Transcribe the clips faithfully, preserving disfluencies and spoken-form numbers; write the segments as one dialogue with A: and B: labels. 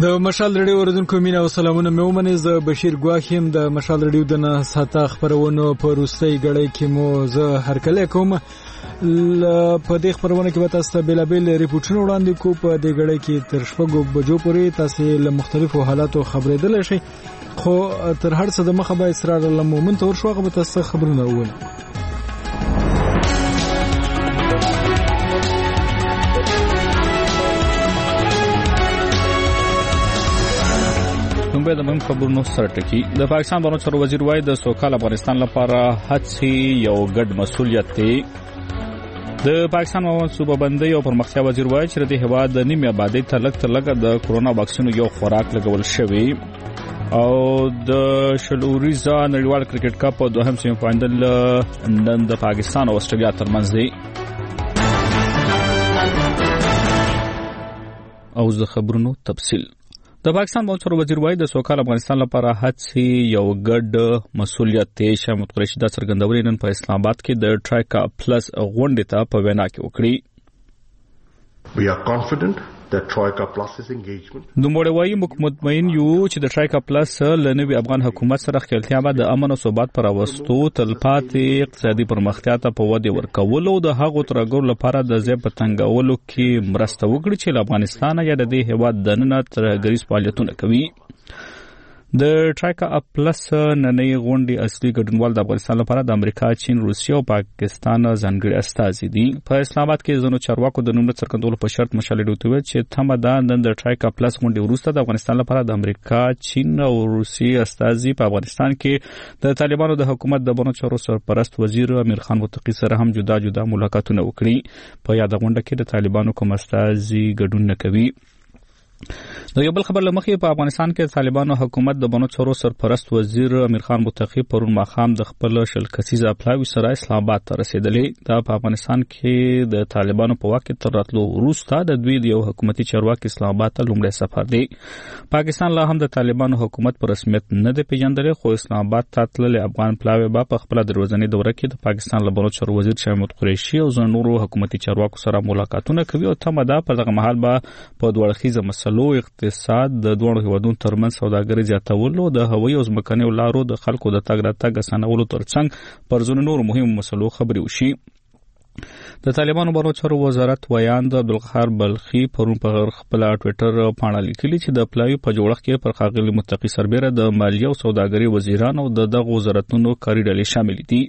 A: د مشال رادیو اوریدونکو مینه او سلامونه مې ومنئ. زه بشیر ګواخیم د مشال رادیو د نه ساته خبرونو په وروستۍ ګړۍ کې مو زه هرکلی کوم. په دې خبرونه کې به تاسو ته بېلابېل ریپورټونه وړاندې کوو. په دې ګړۍ کې تر شپږو بجو پورې تاسو له مختلفو حالاتو خبرېدلی شئ، خو تر هر څه د مخه به اسرار الله مومن ته ورشو، هغه به تاسو خبرونه ووایي.
B: نومبه د من خبرونو سره ټکی د پاکستان بانو چارو وزیر وای د سوکال افغانستان لپاره هڅې یو ګډ مسولیت دی. د پاکستان منصوبه بندي او پرمختیا وزیر وای چې د هوا د نیمه آبادی ته لګ تر لګ د کرونا واکسینو یو خوراک لګول شوی او د شلوریزا نړیوال کرکټ کپ په دوهم سیمه فائنل نن د پاکستان او استرالیا ترمنځ دی. او زه خبرونو تفصیل د پاکستان بانچور وزیر وای د سوکال افغانستان لپاره هڅې یو ګډ مسولیت دی. شمت قریشي د څرګندونې نن په اسلام آباد کې د ټرایکا پلس غونډې ته په وینا کې وکړي.
C: We are confident that Troika Plus's engagement.
B: نوموړی وایي موږ مطمئن یو چې د ټرایکا پلس له نوي افغان حکومت سره خپلتیا به د امن او ثبات پر راوستو، تلپاتې اقتصادي پرمختیا ته په وده ورکولو او د هغو ترګور لپاره د ځای په تنګولو کې مرسته وکړي چې له افغانستان یا د دې هېواد دننه ترهګریز فعالیتونه کوي. د ټرایکا پلس نننۍ غونډې اصلي ګډونوال د افغانستان لپاره د امریکا، چین، روسیه او پاکستان ځانګړي استازي دي. په اسلام آباد کې ځینو چارواکو د نومونو څرګندولو په شرط مشالې ډوتوي چې تمه ده نن د ټرایکا پلس غونډې وروسته د افغانستان لپاره د امریکا، چین او روسیې استازي په افغانستان کې د طالبانو د حکومت د بانو چارو سرپرست وزیر امیر خان متقی سره هم جدا جدا ملاقاتونه وکړي. په یاد غونډه کې د طالبانو کوم استازي ګډون نه کوي. د یو بل خبر لمخې په افغانستان کې طالبانو حکومت د بانو چارو سرپرست وزیر امیر خان متقی پرون ماښام د خپل شل کسیزه پلاوي سره اسلام آباد ته رسیدلې. دا په افغانستان کې د طالبانو په واک تر راتلو وروسته د دوی د یو حکومتي چارواکي اسلام آباد ته لومړی سفر دی. پاکستان لا هم د طالبانو حکومت په رسمیت نه دی پیژندلی، خو اسلام آباد ته تللي افغان پلاوي به په خپل دروازنۍ دوره کې د پاکستان له بانو چارو وزیر شمت قریشي او ځینو نورو حکومتي چارواکو سره ملاقاتونه کوي او تمه ده په دغه مهال به په دوه اړخیزه مسلو اقتصاد، د دوه هیوادونو ترمنځ سوداګري زیاتولو، د هوایي او ځمکنیو لارو د خلکو د تګ راتګ اسانولو ترڅنګ پر ځینو نورو مهمو مسلو خبرې وشي. د طالبانو بانو چارو وزارت ویاند عبدالقهار بلخي پرون په خپل ټوئیټر باندې لیکلي چې د پلاوي په جوړښت کې پر ښاغلي متقی سربېره د مالیه او سوداګري وزیران او د دغه وزارتونو کاري ډلې شامل دي.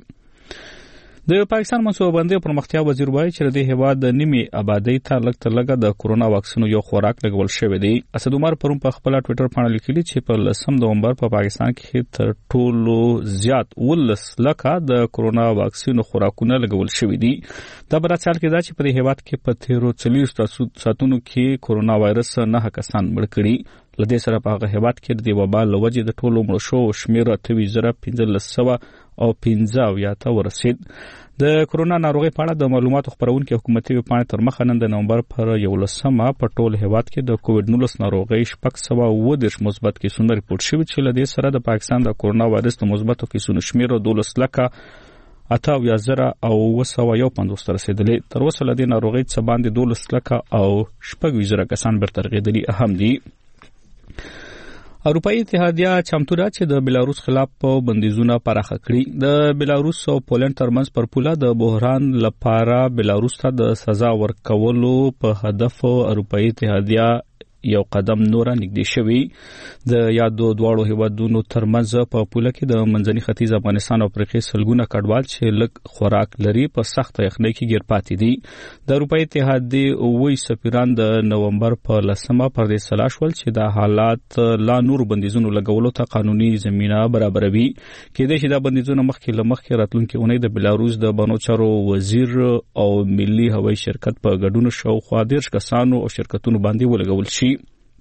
B: د پاکستان منصوبه بندي او پرمختیا وزیر وایي چې د هېواد د نیمې آبادۍ ته لږ تر لږه د کورونا واکسینو یو خوراک لګول شوی دی. اسد عمر پرون په خپل ټوئیټر باندې لیکلي چې په لسم نومبر په پاکستان کې تر ټولو زیات ولس لکه د کورونا واکسینو خوراکونه لګول شوی دي. دا په حال کې دا چې په هېواد کې په تیرو څلوېښتو ساعتونو کې کورونا وایرس نه کسان مړ کړي. لدې سره په هغه هېواد کې د وبا له وجې د ټولو مړو شوو شمېر اته ویشت زره پنځلس سوه او پنځه اویا ته ورسید. د کورونا ناروغۍ په اړه د معلوماتو خپرونکي حکومتي ویبپاڼې تر مخه نن د نومبر پر یولسمه په ټول هېواد کې د کووډ نولس ناروغۍ شپږ سوه اووه دېرش مثبت کیسونه ریپورټ شوي چې له دې سره د پاکستان د کورونا وایرس د مثبتو کیسونو شمېر دولس لکه اته اویا زره او اوه سوه یو پنځوس ته رسېدلی. تر اوسه له دې ناروغۍ څخه باندې دولس لکه او شپږ ویشت زره کسان بیرته رغېدلي هم دي. اروپایي اتحادیه چمتو ده چې د بلاروس خلاف بندیزونه پراخه کړي. د بلاروس او پولند ترمنځ پر پوله د بحران لپاره بلاروس ته د سزا ورکولو په هدف اروپایي اتحادیه یو قدم نور نږدې شوی. د یادو دواړو هیوادونو ترمنځ په پوله کې د منځني ختیځ افغانستان او افریقې سلګونه کډوال چې لږ خوراک لري په سخت یخنۍ کې ګیر پاتې دي. د اروپایي اتحادیې اووه سفیران د نومبر په لسمه پر دې سلا شول چې د حالات لا نور بندیزونو لګولو ته قانوني زمینه برابروي. کېدای شي دا بندیزونه مخکې له مخکې راتلونکي اونۍ د بلاروس د بانو چارو وزیر او ملي هوایي شرکت په ګډون شاوخوا دېرش کسانو او شرکتونو باندې ولګول شي.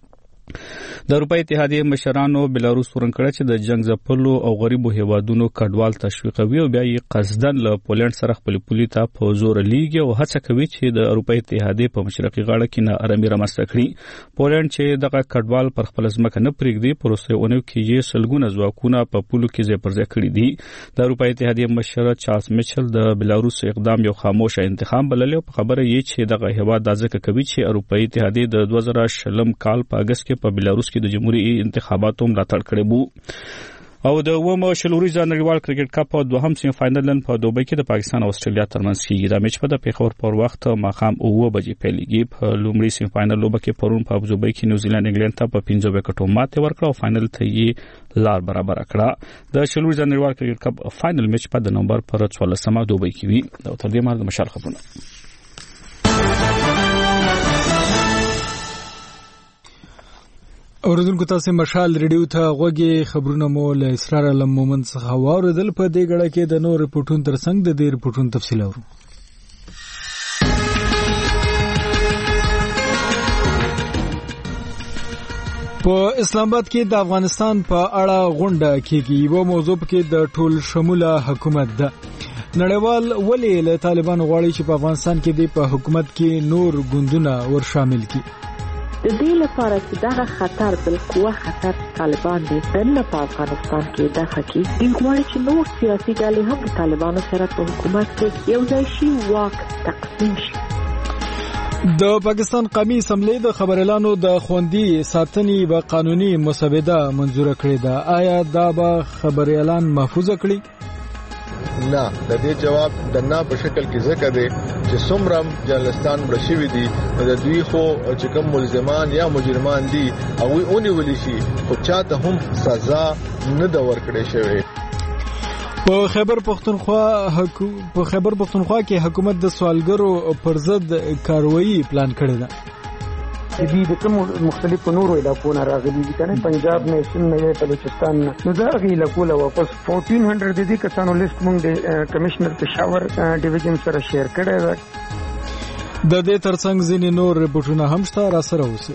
B: د اروپایي اتحادیې مشرانو بلاروس ورن کړه چې د جنگ ځپلو او غریبو هیوادونو کډوال تشویقوي او بیا یې قصدن له پولند سره خپل پولي ته په زور لیږي او هڅه کوي چې د اروپایي اتحادیې په مشرقي غاړه کې نه آرامي رامنځته کړي. پولند چې دغه کډوال پر خپل ځمکه نه پرېږدي، په وروستیو اونیو کې یې سلګونه ځواکونه په پولو کې ځای پر ځای کړي دي. د اروپایي اتحادیې مشر چارلز میچل د بلاروس اقدام یو خاموشه انتخاب بللی او په خبره یې چې دغه هیواد دا ځکه کوي چې اروپایي اتحادیې د دوه زره شلم کال په اګست کې په بلاروس کې د جمهوریت انتخاباتو ملاتړ کړی وو. او د ومو شلوريزه نړیوال کرکټ کپ په دوهم سیم فائنل نن په دوبۍ کې د پاکستان او استرالیا ترمنځ کیږي. د میچ په د پیښور پر وخت ماخام اوه بجې پیلېږي. په لومړي سیم فائنل لوبه کې پرون په ابوظبي کې نیوزیلند انګلند ته په پنځه وکټو ماته ورکړه او فائنل ته یې لار برابر کړه. د شلوريزه نړیوال کرکټ کپ فائنل میچ په د نومبر پر څوارلسمه دوبۍ کې وي. دا تر دې مهال د مشال خبرونه.
A: اوریدونکو تاسو مشال ریډیو ته غوږی خبرونه مو له اسرار علم مومن څخه واوریدل. په دې غړه کې د نور ریپورتونو ترڅنګ د دې ریپورتونو تفصیل اورو. په اسلام آباد کې د افغانستان په اړه غونډه کېږي. یو موضوع کې د ټول شموله حکومت ده. نړیوال ولې له طالبان غواړي چې په افغانستان کې د په حکومت کې نور ګوندونه ور شامل کړي.
D: د دې لپاره چې دا خطر بالقوه خطر طالبان دي نه په افغانستان کې د حقي د غواړي چې نور سیاسي ډلې هم د طالبانو سره په حکومت کې یو ځای شي واک تقسیم شي.
A: د پاکستان قومي اسمبلی د خبريالانو د خوندي ساتنې و قانوني مسوده منزور کړې ده. آیا دا به خبريالان محفوظ کړي؟
E: نه، د دې جواب د نه په شکل کې ذکر دی چې څومره جرنالستان برشوي دي د دوی خو چې کوم ملزمان یا مجرمان دي او اونې ولې شي او چاته هم سزا نه د ورکړې شوی.
A: په خیبر پختونخوا په خیبر پختونخوا کې حکومت د سوالګرو پر ضد کاروایی پلان کړی ده.
F: دې د کوم مختلفو نورو علاقو نه راغلي دي کنه پنجاب نه سند نه بلوچستان نه نو دا غي علاقو له واپس چودہ سو د دې کسانو لیست مونږ د کمشنر پېښور ډیویژن سره شیر کړی دی.
A: د دې ترڅنګ ځینې نور ریپورتونه هم شته را سره اوسه.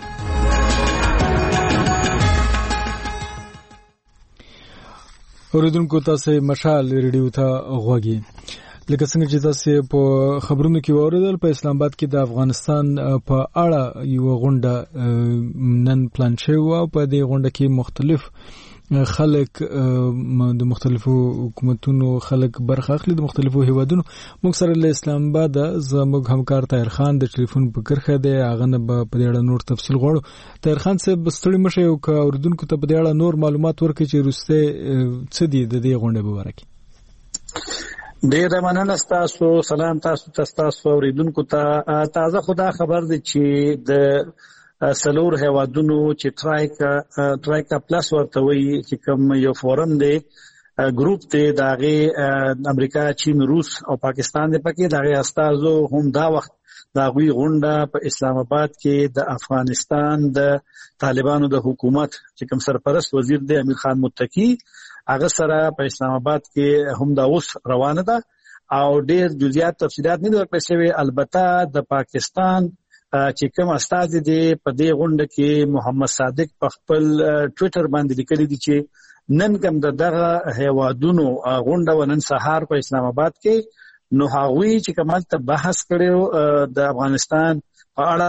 A: اوریدونکو تاسو مشال ریډیو ته غوږی. لکه څنګه چې تاسو په خبرونو کې واوریدل په اسلام آباد کې د افغانستان په اړه یو غونډه نن پلان شوی او په دې غونډه کې مختلف خلک د مختلفو حکومتونو خلک برخه اخلي د مختلفو هیوادونو. موږ سره له اسلام آباد زموږ همکار طاهر خان د ټلیفون په کرخه دی. هغه نه په دې اړه نور تفصیل غواړو. طاهر خان صاحب ستړي مشه او کا اوریدونکو ته په دې اړه نور معلومات ورکړي چې روسته څه دي د دې غونډې په اړه کې.
G: ډیر مننه تاسو. سلام تاسو تاسو اوریدونکو ته. تازه خدا خبر دی چې د سلور هوادونو چې ټرایکا ټرایکا پلس ورته وي چې کوم یو فورم دی ګروپ ته داغه امریکا چین روس او پاکستان دی پکې داغه استازو هم دا وخت داغوی غونډه په اسلام آباد کې د افغانستان د طالبانو د حکومت چې کوم سرپرست وزیر دی امیر خان متقی هغه سره په اسلام آباد کې هم دا اوس روانه ده او ډېر جزئیات تفصیلات نه ورکړل شوی. البته د پاکستان چې کوم استاد دی په دې غونډه کې محمد صادق په خپل ټوئیټر باندې لیکلي دي چې نن کوم دغه هیوادونو غونډه ونن سهار په اسلام آباد کې نو هغوی چې کومه ته بحث کړو د افغانستان په اړه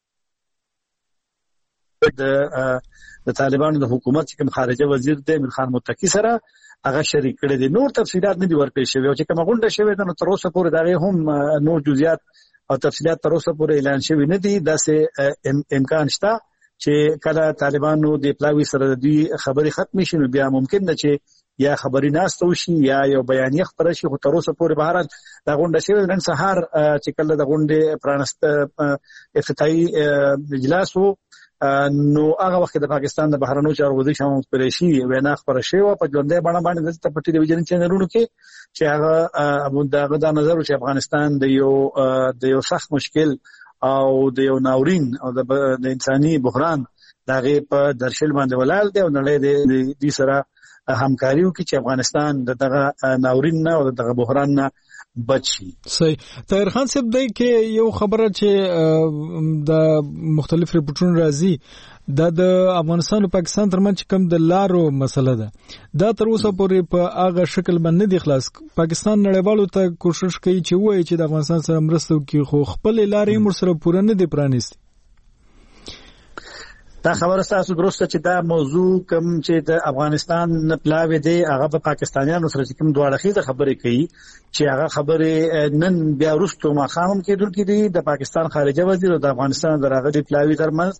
G: د د طالبانو د حکومت چې کوم خارجه وزیر دی امیر خان متقی سره هغه شریک کړي دي. نور تفصیلات نه دي ورکړل شوی او چې کوم غونډه شوی ده نو تر اوسه پورې دا هم نور جزئیات او تفصیلات تر اوسه پورې اعلان شوی نه دي. دا سه امکان شته چې کله طالبانو د پلاوی سره د خبري ختم شي نو بیا ممکن ده چې یا خبري ناستو شي یا یو بیانیه خبره شي. خو تر اوسه پورې بهرحال دا غونډه شوی نن سهار چې کله د غونډې پرانست افتتاحي اجلاس وو نو هغه وخت د پاکستان د بهرنیو چارو وزیر شاه محمود قریشي وینا خبره شوی په ژوندۍ بڼه باندې د پټي ډیویژن چینلونو کې چې هغه ابو دغه د نظر چې افغانستان د یو د یو سخت مشکل او د یو ناورین او د انساني بحران دغه په درشل باندې ولال دی او نړۍ د دې سره همکاري وکړي چې افغانستان دغه ناورین نه او دغه بحران نه بچي.
A: صحیح. طاهر خان صاحب دای کې یو خبره چې د مختلف ریپورتونو راځي دا د افغانستان او پاکستان ترمنځ کوم د لارو مسله ده. دا تر اوسه پورې په هغه شکل باندې دی خلاص. پاکستان نړیوالو ته کوشش کوي چې وایي چې د افغانستان سره مرسته وکړي خو خپل لارې مر سره پوره نه دی پرانیستي.
G: دا خبره تاسو درسته چې دا موضوع کوم چې د افغانستان پلاوی دی هغه په پاکستانیانو سره کوم دوه اړخیزه خبرې کوي چې هغه خبرې نن بیا وروسته ماښام کېدل کې دي د پاکستان خارجه وزیر او د افغانستان د راغلي پلاوی ترمنځ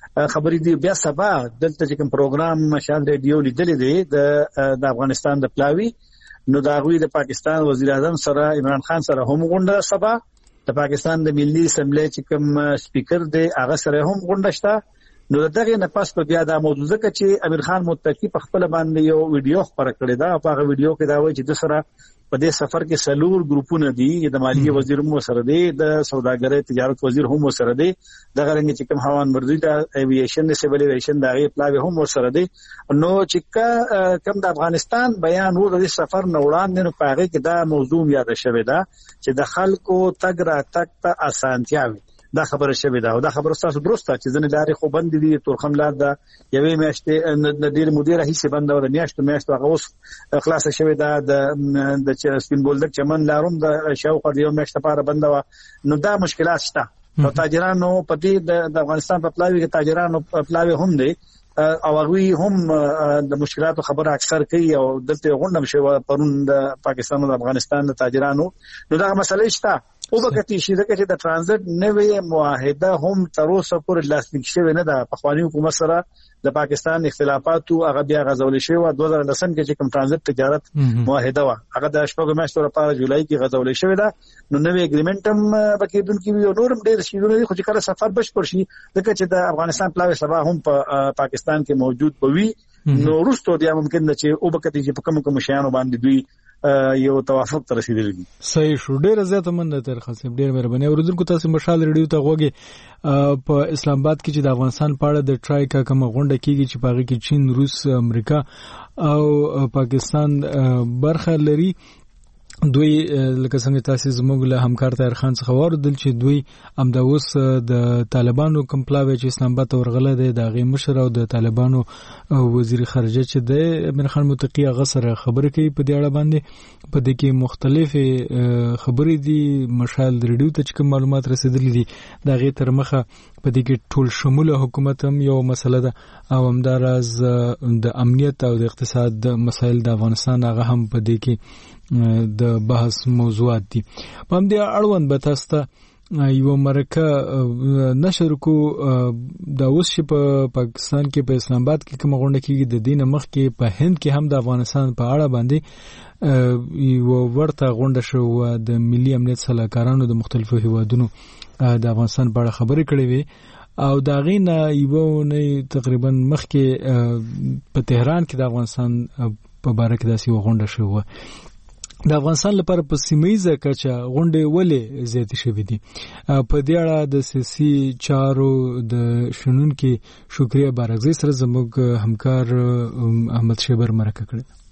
G: خبرې دی بیا سبا دلته چې کوم پروګرام مشال ریډیو لیدل دی د افغانستان د پلاوی نو دا غوی د پاکستان وزیر اعظم سره عمران خان سره هم غونډه سبا د پاکستان د ملي اسمبلی چې کوم سپیکر دی هغه سره هم غونډه شته نو دغه نه پس په بیا د موضوع ځکه چې امیر خان متقی په خپل باندې یو ویډیو خبره کړې ده په هغه ویډیو کې دا وایي چې د سره په دې سفر کې سلور ګروپونه دي د مالیه وزیر هم سره دی د سوداګرۍ تجارت وزیر هم سره دی د غرنګ چې کوم هوان مرزي د ایوییشن سیویل ایوییشن د غي پلاوی هم سره دی نو چې کوم د افغانستان بیان وو د سفر نه وړاندې نو په هغه کې دا موضوع یاد شوی دا چې د خلکو تګ را تک ته اسانتیا وي دا خبره شوی دا او دا خبره تاسو درسته چې ځنه لارې خو بند دي تورخم لار دا یوې میاشتې د ډیر مدیر هیڅ بند او د میاشتې میاشتې هغه اوس خلاص شوی دا د د سپین بولدک چمن لارم د شاوخوا یو میاشتې لپاره بند و نو دا مشکلات شته او تاجرانو په دې د افغانستان په پلاوی کې تاجرانو پلاوی هم دي او هغه هم د مشکلاتو خبره اکثر کوي او دلته غونډه شوی پرون د پاکستان او افغانستان د تاجرانو نو دا مسله شته او وکړي چې دغه د ترانزیت نوې معاهده هم تر اوسه پورې لاسلیک شوی نه ده په خواني حکومت سره د پاکستان اختلافات او هغه بیا غزول شوی و دوه هزار لسم کې چې کوم ترانزیت تجارت معاهده و هغه د شپږ میاشتو لپاره جولای کې غزول شوی ده نو نوې اګریمنت هم پکې دن کې یو نورم ډېر شي نو خو چې کله سفر بشپړ شي دغه چې د افغانستان پلاوی سبا هم په پاکستان کې موجود بوي نو وروسته بیا ممکن ده چې او بکتی چې په کوم کوم شیانو باندې دوی یو توافق تر رسیدلی
A: صحیح شو ډیر زیاته مننه تر خاصه ډیر مهرباني اوریدونکو تاسو مشال ریډیو ته غوږی په اسلام آباد کې چې د افغانستان په اړه د ټرای کا کوم غونډه کیږي چې پاره کې چین روس امریکا او پاکستان برخه لري دوی لکه څنګه تاسو زموږ له همکار طاهر خان څخه واردل چې دوی امدا اوس د طالبانو کمپلاوی چې اسلام آباد ورغله دی د غي مشر او د طالبانو وزیر خارجه چې د امیر خان متقی غسر خبرې کوي په دې اړه باندې په دې کې مختلف خبرې دي مشال ریډیو ته کوم معلومات رسیدلې دي د غي تر مخه په دې کې ټول شموله حکومت هم یو مسله ده او همدارز د امنیت او د اقتصاد مسایل د افغانستان هغه هم په دې کې د بحث موضوعات دي په همدې اړوند به تاسو ته یو مرکه نشر کو د اوس په پاکستان کې په اسلام آباد کې کوم غونډه کېږي د دین مخ کې په هند کې هم د افغانستان په اړه باندې یو ورته غونډه شو د ملي امنیت سلاکارانو د مختلفو هیوادونو د افغانستان په اړه خبرې کړې وي او دا غینه یو نه تقریبا مخ کې په تهران کې د افغانستان په اړه کې داسې غونډه شو د افغانستان لپاره په سیمایي کچه غونډې ولې زیاتې شوې دي په دې اړه د سیاسي چارو د شنونکو شکریا بارغزي سره زموږ همکار احمد شیبر مرکه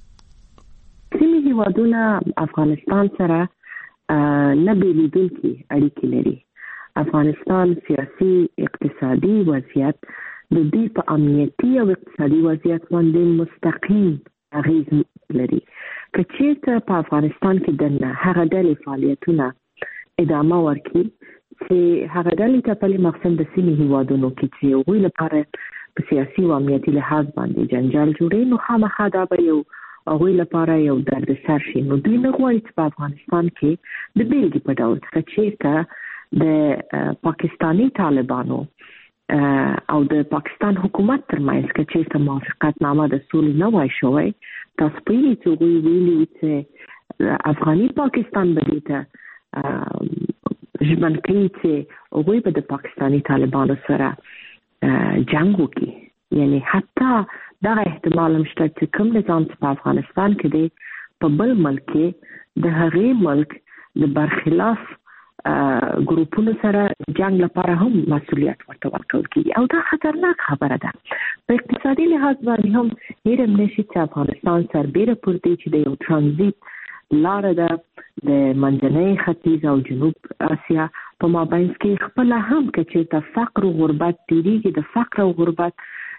A: کړې
D: سیمې هیوادونه افغانستان سره نه بیلیدونکي اړیکې لري افغانستان سیاسي اقتصادي وضعیت د دې په امنیتي او اقتصادي وضعیت باندې مستقیم اغیز لري که چیرته په افغانستان کې د هغه ډلې فعالیتونه ادامه ورکړي چې هغه ډلې ته په مقصد د سیمې هیوادونو کې چې هغوی لپاره په سیاسي او امنیتي لحاظ باندې جنجال جوړي نو خامخا دا به یو هغوی لپاره یو دردسر شي نو دوی نه غواړي چې په افغانستان کې د بیلګې په ډول څخه چیرته د پاکستاني طالبانو او د پاکستان حکومت ترمنځ کې چې موافقت نامه د سولې نه وای شوی تاسو په دې چې وی ویلي چې افغاني پاکستان به ته ژمن کوي چې هغوی به د پاکستاني طالبانو سره جنگ وکړي یعنی حتی دا احتمال هم شته چې کوم نظام په افغانستان کې دی په بل ملک کې د هغې ملک د برخلاف ګروپونو سره جنگ لپاره هم مسؤلیت ورته ورکول کیږي او دا خطرناک خبره ده په اقتصادي لحاظ باندې هم هیڅ نشي چې افغانستان سربېره پورته چې د یو ترانزیت لار ده د منځنۍ ختیځ او جنوب اسیا په مابینځ کې خپل هم کې چې د فقر او غربت تیریږي د فقر او غربت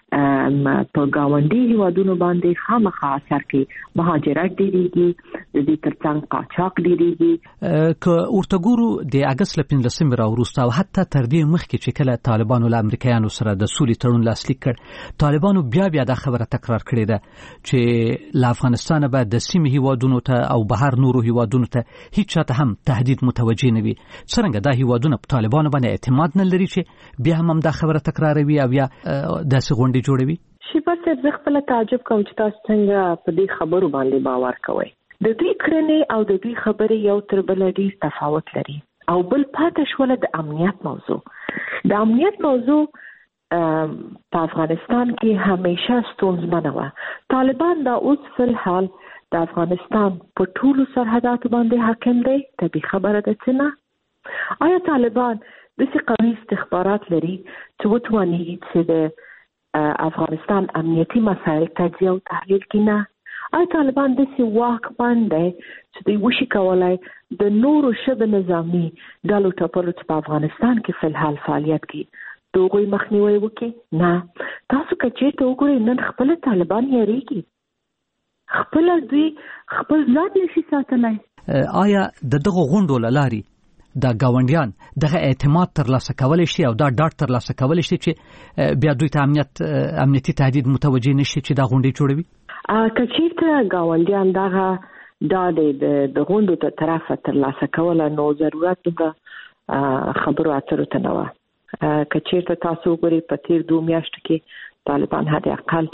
D: په گاونډي هیوادونو باندې خامخا اثر کوي. مهاجرت ډیریږي، د دې ترڅنګ قاچاق ډیریږي.
H: که ورته ګورو د اګست له پنځلسمې راوروسته او حتی تر دې مخکې چې کله طالبانو له امریکایانو سره د سولې تړون لاسلیک کړ، طالبانو بیا بیا دا خبره تکرار کړې ده چې له افغانستانه به د سیمې هیوادونو ته او بهر نورو هیوادونو ته هیڅ چاته هم تهدید متوجه نه وي. څرنګه دا هیوادونه په طالبانو باندې اعتماد نه لري چې بیا هم دا خبره تکراروي او بیا داسې غونډې جوړوي؟
D: شیبه صاحب، زه خپله تعجب کوم چې تاسو څنګه په دې خبرو باندې باور کوئ. د دوی کړنې او د دوی خبرې یو تر بله ډېر تفاوت لري. او بل پاتې شوله د امنیت موضوع. د امنیت موضوع په افغانستان کې همیشه ستونزمنه وه. طالبان دا اوس فی الحال د افغانستان په ټولو سرحداتو باندې حاکم دی. طبیعي خبره ده چې نه. آیا طالبان داسې قوي استخبارات لري چې وتواني چې د افغانستان امنیتي مسایل تجزیه او تحلیل کړي؟ نه. آیا طالبان داسې واکمن دی چې دوی وشي کولای د نورو شبه نظامي ډلو ټپلو چې په افغانستان کې فی الحال فعالیت کوي د هغوی مخنیوی وکړي؟ نه. تاسو که چېرته وګورئ نن خپله طالبان یېرېږي، خپله دوی خپل ځان نشي ساتلی.
H: آیا د دغو غونډو له لارې د ګاونډیان دغه اعتماد ترلاسه کولی شي او دا ډاډ ترلاسه کولی شي چې بیا دوی ته امنیت امنیتي تهدید متوجه نشي چې دا غونډې جوړوي؟
D: که چېرته ګاونډیان دغه ډاډ د غونډو ته طرفه ترلاسه کوله نو ضرورت د خبرو اترو ته نه وه. که چېرته تاسو وګورئ په تېر دوه میاشتو کې طالبان حد اقل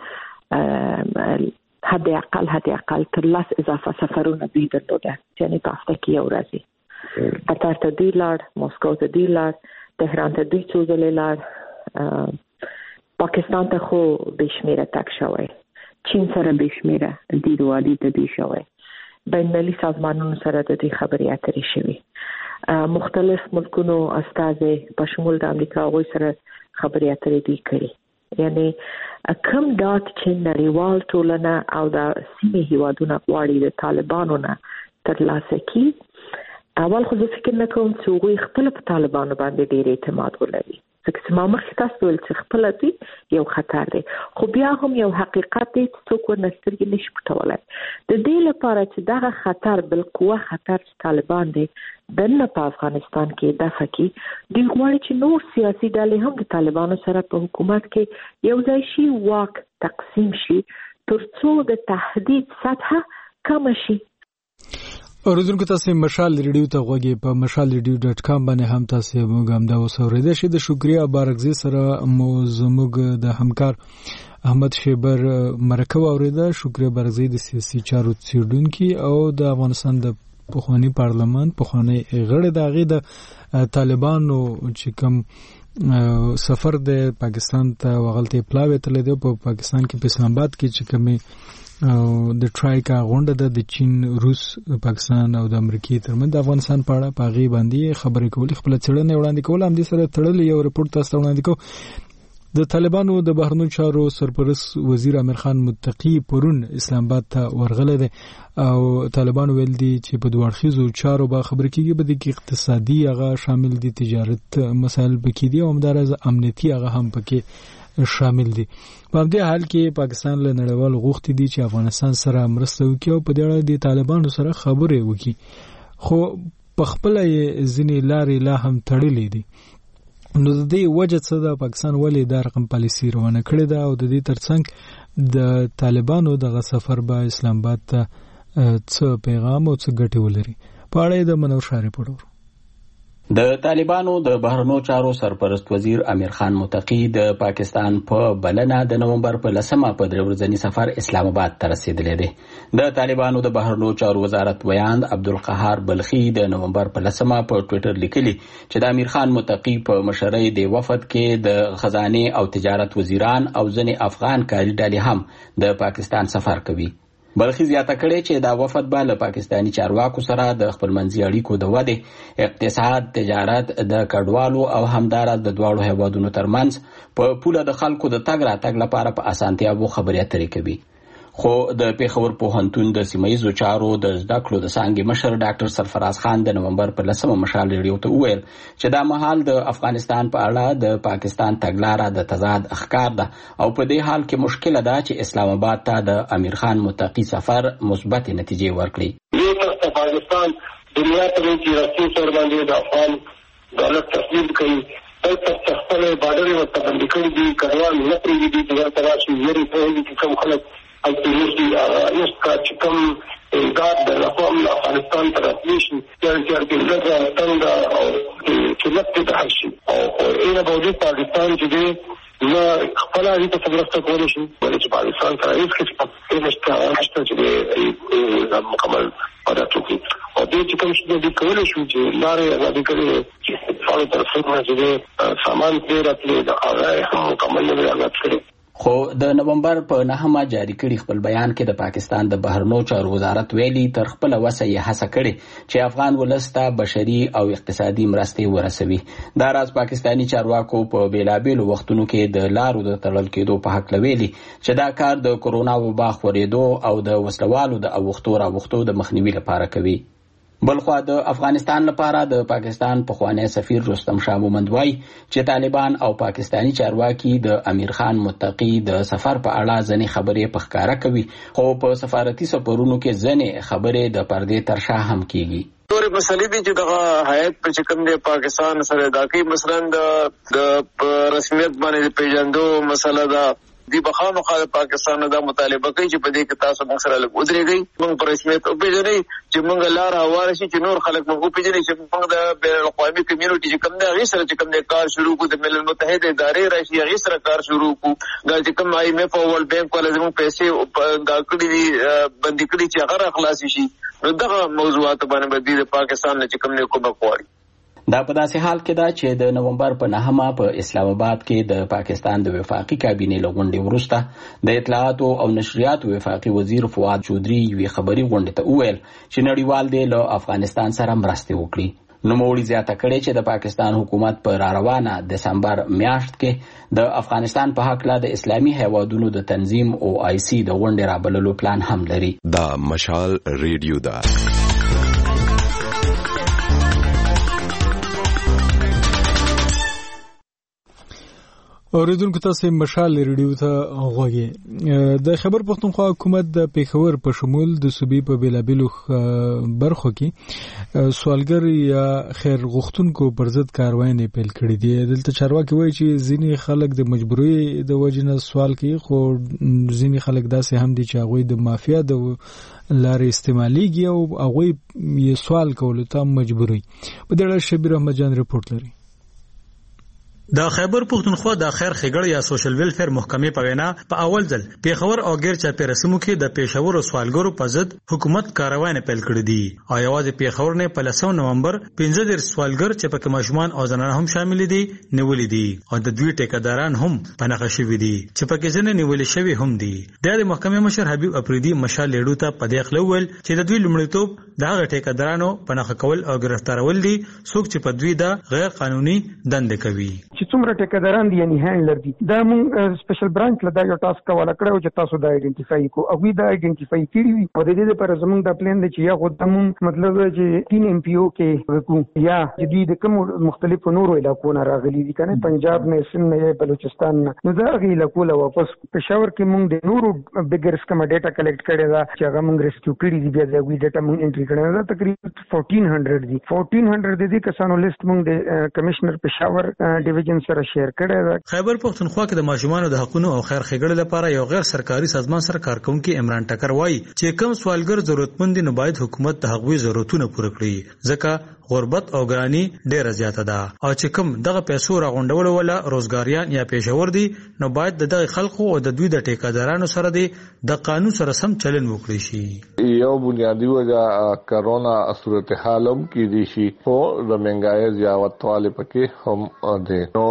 D: حد اقل حد اقل تر لس اضافه سفرونه دوی درلوده، یعنې په هفته کې یو ورځې. قطر ته دوی لاړ، موسکو ته دوی لاړ، تهران ته دوی څو ځلې لاړ، پاکستان ته خو بې شمېره تګ شوی، چین سره بې شمېره دید و عدید ته دوی شوی، بین المللي سازمانونو سره د دوی خبرې اترې شوي، مختلف ملکونو استازي په شمول د امریکا هغوی سره خبرې اترې دوی کړي. یعنې کوم ډاټ چې نړیوال ټولنه او د سیمې هیوادونه غواړي د طالبانو نه ترلاسه کړي، اول خو زه فکر نه کوم چې هغوی خپله په طالبانو باندې ډېر اعتماد ولري، ځکه چې ما مخکې تاسو ویل چې خپله دوی یو خطر دی. خو بیا هم یو حقیقت دی چې څوک ورنه سترګې نشي پټولی. د دې لپاره چې دغه خطر بالقوه خطر چې طالبان دی دننه په افغانستان کې دفع کړي، دوی غواړي چې نور سیاسي ډلې هم د طالبانو سره په حکومت کې یو ځای شي، واک تقسیم شي، تر څو د تهدید سطحه کمه شي.
A: اوریدونکو تاسو مشال ریډیو ته غوږی په مشال ریډیو ډاټ کام باندې هم تاسو موږ هم دا وسوریده شي. د شکریا بارکزي سره مو زموږ د همکار احمد شیبر مرکه اوریده. شکریا بارکزي د سیاسي چارو څیړونکي او د افغانستان د پخوانی پارلمان پخوانی غړی د هغې د طالبانو چې کوم سفر د پاکستان ته وغلطې پلاوی تللی دی په پاکستان کې په اسلام آباد کې چې کومې د ټرایکا غونډه د چین، روس، پاکستان او د امریکای ترمنځ د افغانستان په اړه په هغې باندې خبرې کولې، خپله څېړنه وړاندې کوله. همدې سره تړلی یو رپورټ تاسو ته وړاندې کوو. د طالبانو د بهرنیو چارو سرپرست وزیر امیر خان متقي پرون اسلام آباد ته ورغلی دی او طالبانو ویل دي چې په دوه اړخیزو چارو به خبرې کېږي، په دې کې اقتصادي هغه شامل دي، تجارت مسایل پکې دي او همداراز امنیتي هغه هم پکې شامل دي. په دې حال کې پاکستان له نړیوالو غوښتي دي چې افغانستان سره مرسته وکړي او په دې اړه د طالبانو سره خبرې وکړي، خو په خپله یې ځینې لارې لا هم تړلې دي. نو د دې وجه څه ده؟ پاکستان ولې دا رقم پالیسي روانه کړې ده او د دې ترڅنګ د طالبانو دغه سفر به اسلام آباد ته څه پیغام او څه ګټې ولري؟ په اړه د منور شاه ریپورټ ورو.
I: د طالبانو د بهرنیو چارو سرپرست وزیر امیر خان متقي د پاکستان په بلنه د نومبر په لسمه په درې ورځني سفر اسلام آباد ته رسیدلی دی. د طالبانو د بهرنیو چارو وزارت ویاند عبدالقهار بلخي د نومبر په لسمه په ټویټر لیکلي چې د امیر خان متقي په مشرۍ د وفد کې د خزانه او تجارت وزیران او ځینې افغان کاري ډلې هم د پاکستان سفر کوي. بلخي زیاته کړې چې دا وفد به له پاکستانی چارواکو سره د خپلمنځي اړیکو د ودې، اقتصاد، تجارت، د کډوالو او همداراز د دواړو هیوادونو ترمنځ په پوله د خلکو د تګ راتګ لپاره په اسانتیاوو خبرې اترې کوي. خو د پیښور پوهنتون د سیمایي چارو د زده کړو د څانګې مشر ډاکټر سرفراز خان د نومبر په لسمه مشال ریډیو ته وویل چې دا مهال د افغانستان په اړه د پاکستان تګلاره د تضاد ښکار ده او په دې حال کې مشکل ده چې اسلام آباد ته د امیر خان متقی سفر مثبت نتیجې ورکړي.
J: دې پاکستان دنیا ته چې رسمي تور باندې د افغان دولت تسلیم کړي بل څه خپل بارډر ورته باندې کړي دي کډوال نه پرې دي چې تراشي یې په دې کې کوم خلک او تیوسي یو کا چې کوم امداد د رقم افغانستان ته راتلی شي چې چې دغه څنګه او چې لکه د حشي او اینا باندې پاکستان چې دی نو خپل اړیکې ته څنګه کولای شي چې پاکستان سره هیڅ څه نشته چې د مکمل عادت وکړي او دې چې کوم څه دې کولای شي چې لارې غوډه کړي چې فعال تر څو چې سامان دې راتلی دا هغه هم مکمل نه راغلی کړي.
I: خو د نومبر په نهمه جاری کړي خپل بیان کې د پاکستان د بهرنیو چارو وزارت ویلي تر خپل وسه یې هڅه کړې چې افغان ولسته بشري او اقتصادي مرستې ورسوي. دا راز پاکستانی چارواکو په بیلابیلو وختونو کې د لارو د تړل کېدو په حق ویلي چې دا کار د کورونا وبا خورېدو او د وسلوالو د اوښتو راوښتو د مخنیوي لپاره کوي. بلخوا د افغانستان لپاره د پاکستان پخوانی سفیر رستم شاه مومند وایي چې طالبان او پاکستانی چارواکي د امیر خان متقی د سفر په اړه ځینې خبرې په ښکاره کوي خو په سفارتي سفرونو کې ځینې خبرې د پردې تر شا هم کیږي.
K: نورې مسلې دي چې دغه هیئت په چې کوم دی پاکستان سره دا کوي مثلا د رسمیت باندې پیژندو مسله ده دی بخانو خاله پاکستان دا مطالبه کوي چې په دې کې تاسو موږ سره لګ ودرېږئ موږ پر رسمیت او پیژنئ چې موږ لار هواره شي چې نور خلک موږ پیژني چې موږ د بین الاقوامي کمیونټي چې کوم دی هغې سره چې کوم دی کار شروع کړو د ملل متحد ادارې راشي هغې سره کار شروع کړو دا چې کوم آی ایم ایف او ورلډ بینک والا زموږ پیسې دا کړي دي بندي کړي چې هغه راخلاص شي نو دغه موضوعات باندې به د پاکستان نه چې کوم دی کومک غواړي.
I: دا په داسې حال کې ده چې د نومبر په نهمه په اسلام آباد کې د پاکستان د وفاقي کابینې له غونډې وروسته د اطلاعاتو او نشریاتو وفاقي وزیر فواد چودري یوې خبري غونډې ته وویل چې نړیوال دی له افغانستان سره مرستې وکړي. نوموړي زیاته کړې چې د پاکستان حکومت په راروانه دسمبر میاشت کې د افغانستان په هکله د اسلامي هیوادونو د تنظیم او آی سی د غونډې رابللو پلان هم لري.
L: دا مشال ریډیو ده.
A: اوریدونکو تاسو مشال ریډیو ته غوږی. د خبر پښتونخوا حکومت د پیښور په شمول د صوبې په بیلابیلو برخو کې سوالګر یا خیر غوښتونکو پر ضد کاروایي پیل کړې دي. دلته چارواکي وایي چې ځینې خلک د مجبورۍ د وجې نه سوال کوي خو ځینې خلک داسې هم دي چې هغوی د مافیا د لارې استعمالېږي او هغوی یې سوال کولو ته مجبوروي. په دې اړه شبیر احمد جان رپورټ لري.
M: د خیبر پښتونخوا د خیر ښېګړې یا سوشل ویلفیر محکمې په وینا په اول ځل پیښور او غیر چاپیره سیمو کې د پېښور سوالګرو په ضد حکومت کاروایي پیل کړې دي او یوازې پیښور نه په لسم نومبر پنځه ډیر سوالګر چې پکې ماشومان او زنانه هم شامل دي نیولې دي او د دوی ټیکداران هم په نښه شوي دي چې پکې ځنه نیولې شوي هم دي. د محکمې مشر حبیب افریدي مشال لیډو ته په دې خپل ول چې د دوی لومړیتوب د هغه ټیکدارانو په نښه کول او گرفتارول دي څوک چې په دوی د غیر قانوني دند کوي.
F: چې څومره ټیکداران دي یعنی هینډلر دي دا مونږ سپیشل برانچ له دا یو ټاسک والا کړو چې تاسو دا آئیډنټیفای کو او دا آئیډنټیفای کړی وي او د دې لپاره زمونږ د پلان دی چې یا خو تمون مطلب چې تین ایم پی او کې وکړو یا چې د کوم مختلفو نورو علاقو نه راغلي دي کنه پنجاب نه سند نه بلوچستان نه نو دا غي علاقو له واپس پېښور کې مونږ د نورو بګرز کوم ډیټا کلیکټ کړی دا چې هغه مونږ ریسکیو کړی دي بیا دا غي ډیټا مونږ انټری کړی دا تقریبا چودہ سو دي چودہ سو دي کسانو لیست مونږ د کمشنر پېښور ډیویژن سره شیر کړی.
M: خیبر پښتونخوا کې د ماشومانو د حقوقو او خیر ښېګړې لپاره یو غیر سرکاري سازمان سره کارکونکي عمران ټکر وایي چې کوم سوالګر ضرورتمند دي نو باید حکومت د هغوی ضرورتونه پوره کړي ځکه غربت او ګرانی ډیره زیاته ده او چې کوم دغه پیسو راغونډول ولا روزګاریان یا پېښور دي نو باید دغه خلکو او د دوی د ټیکدارانو سره دي د قانون سره سم چلن وکړي شي.
E: یو بنیادی وجہ کرونا صورتحال هم کې دي شي او د منګای زیاتواله پکې هم ده نو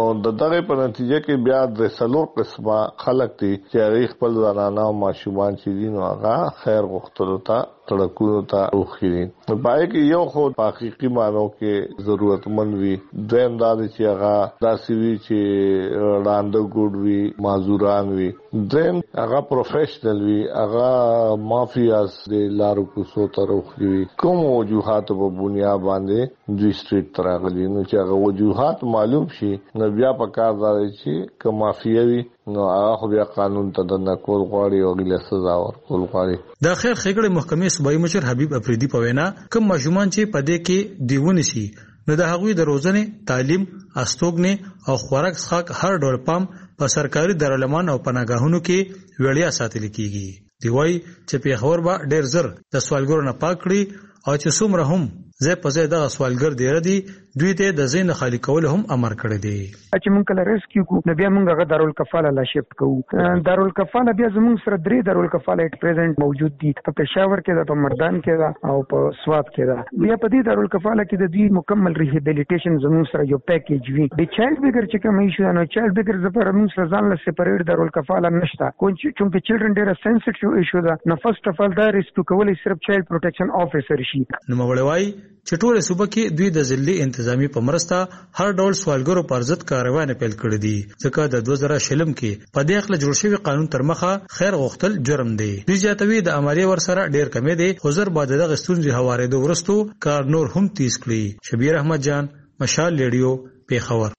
E: د دغه په نتیجه کې بیا د سلور قسمه خلک دي چې هغه خپل زنانه او ماشومان چې دي نو هغه خیر غوښتلو ته تړکونو ته وخیری نو پای کې یو خو حقيقي مانو کې ضرورتمند وي دویم دا چې هغه داسې وي چې وړاندې ګډ وي معذوران وي دریم هغه پروفیشنل وي هغه مافیاز د لارو کوڅو ته وخیری کوم وجوهات په بنیاد باندې دوی سټریټ تراغلي نو چې هغه وجوهات معلوم شي نو بیا په کار دی چې کوم مافیا وي نو هغه بیا قانون ته د نقل غواړي او غله سزا ورکول غواړي
M: د خیر خېګړې محکمې صوبایي مشر حبیب افریدي په وینا کوم ماشومان چې په دې کې دیونه شي نو د هغوی د روزنې تعلیم استوګنې او خوراک څخه هر ډول پام په سرکاري دارالمان او پناهګاهونو کې وړیا ساتل کیږي دی وای چې په خبر با ډېر زر د سوالګرو نه پاک کړي او چې څومره هم زه په زه د سوالګر دی ردی دوی ته د زین خالی کول هم امر کړی دی
F: چې مونږ کله ریسکیو کو نو بیا مونږ هغه دارالکفاله لا شفت کوو دارالکفاله بیا زموږ سره درې دارالکفاله اټ پریزنٹ موجود دي په پېښور کې دا په مردان کې دا او په سوات کې دا بیا په دې دارالکفاله کې د دې مکمل ریهابیلیټیشن زموږ سره یو پیکیج وی د چایلډ بیګر چې کوم ایشو نو چایلډ بیګر زپر موږ سره ځان له سپریټ دارالکفاله نشته کوم چې چونکه چلډرن ډیره سنسټیو ایشو ده نو فرست اف ال دا ریسکیو کولای صرف چایلډ پروټیکشن افیسر شي
M: نو مولوي چې ټول صوبه کې دوی د ځلې انتظامی په مرسته هر ډول سوالګرو پر ضد کاروانه پیل کړې دي ځکه د دوه زره شلم کې په دې خپل جوړ شوی قانون تر مخه خیر غوښتل جرم دی دوی جاتوي د اماري ور سره ډیر کمې دي حضور بعد د غستونځي حواله د ورستو کار نور هم تیز کړی شبیر احمد جان مشال ریډیو پیښور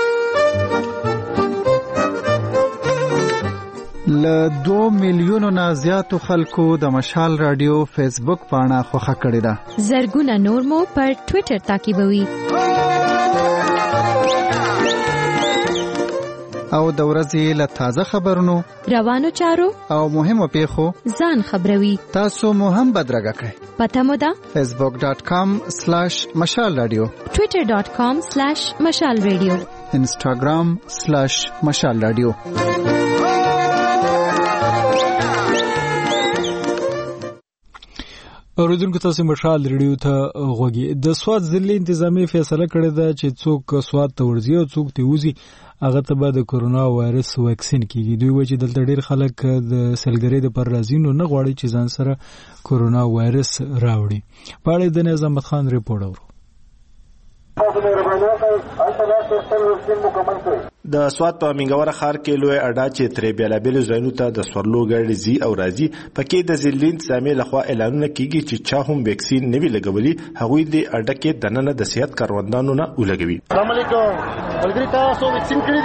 N: ل دو میلیونو نه زیاتو خلکو د مشال رادیو فیسبوک پاڼه خوښه کړې ده
O: زرګونه نور مو پر ټوئیټر تعقیبوي
N: او د ورځې له تازه خبرونو
O: روانو چارو
N: او مهمو پیښو
O: ځان خبروي
N: تاسو مو هم بدرګه کړئ
O: پته مو ده
N: فیسبوک ډاٹ کام سلیش مشال رادیو
O: ټوئیټر ډاٹ کام سلیش مشال رادیو
N: انسټاګرام سلیش مشال رادیو
A: اوریدونکو تاسو مشال ریډیو ته غوږی د سواد ځلې انتظامی فیصله کړې ده چې څوک سواد ته ورځي او څوک ته وځي هغه ته به د کورونا وایرس واکسین کیږي دوی وایي چې دلته ډېر خلک د سلګري د پر راځي نو نه غواړي چې ځان سره کورونا وایرس راوړي په اړه د نظام احمد خان ریپورت اورو
P: د سواد په منګوره ښار کې لوی اډا چې ترې بیلابېلو ځایونو ته د سورلو ګاډي ځي او راځي پکې د ځلې انتظامي لخوا اعلانونه کیږي چې چا هم ویکسین نه وی لګولي هغوی د اډا کې دننه د صحت کاروندانو نه ولګوي
Q: السلام علیکم ولګری تاسو ویکسین کړی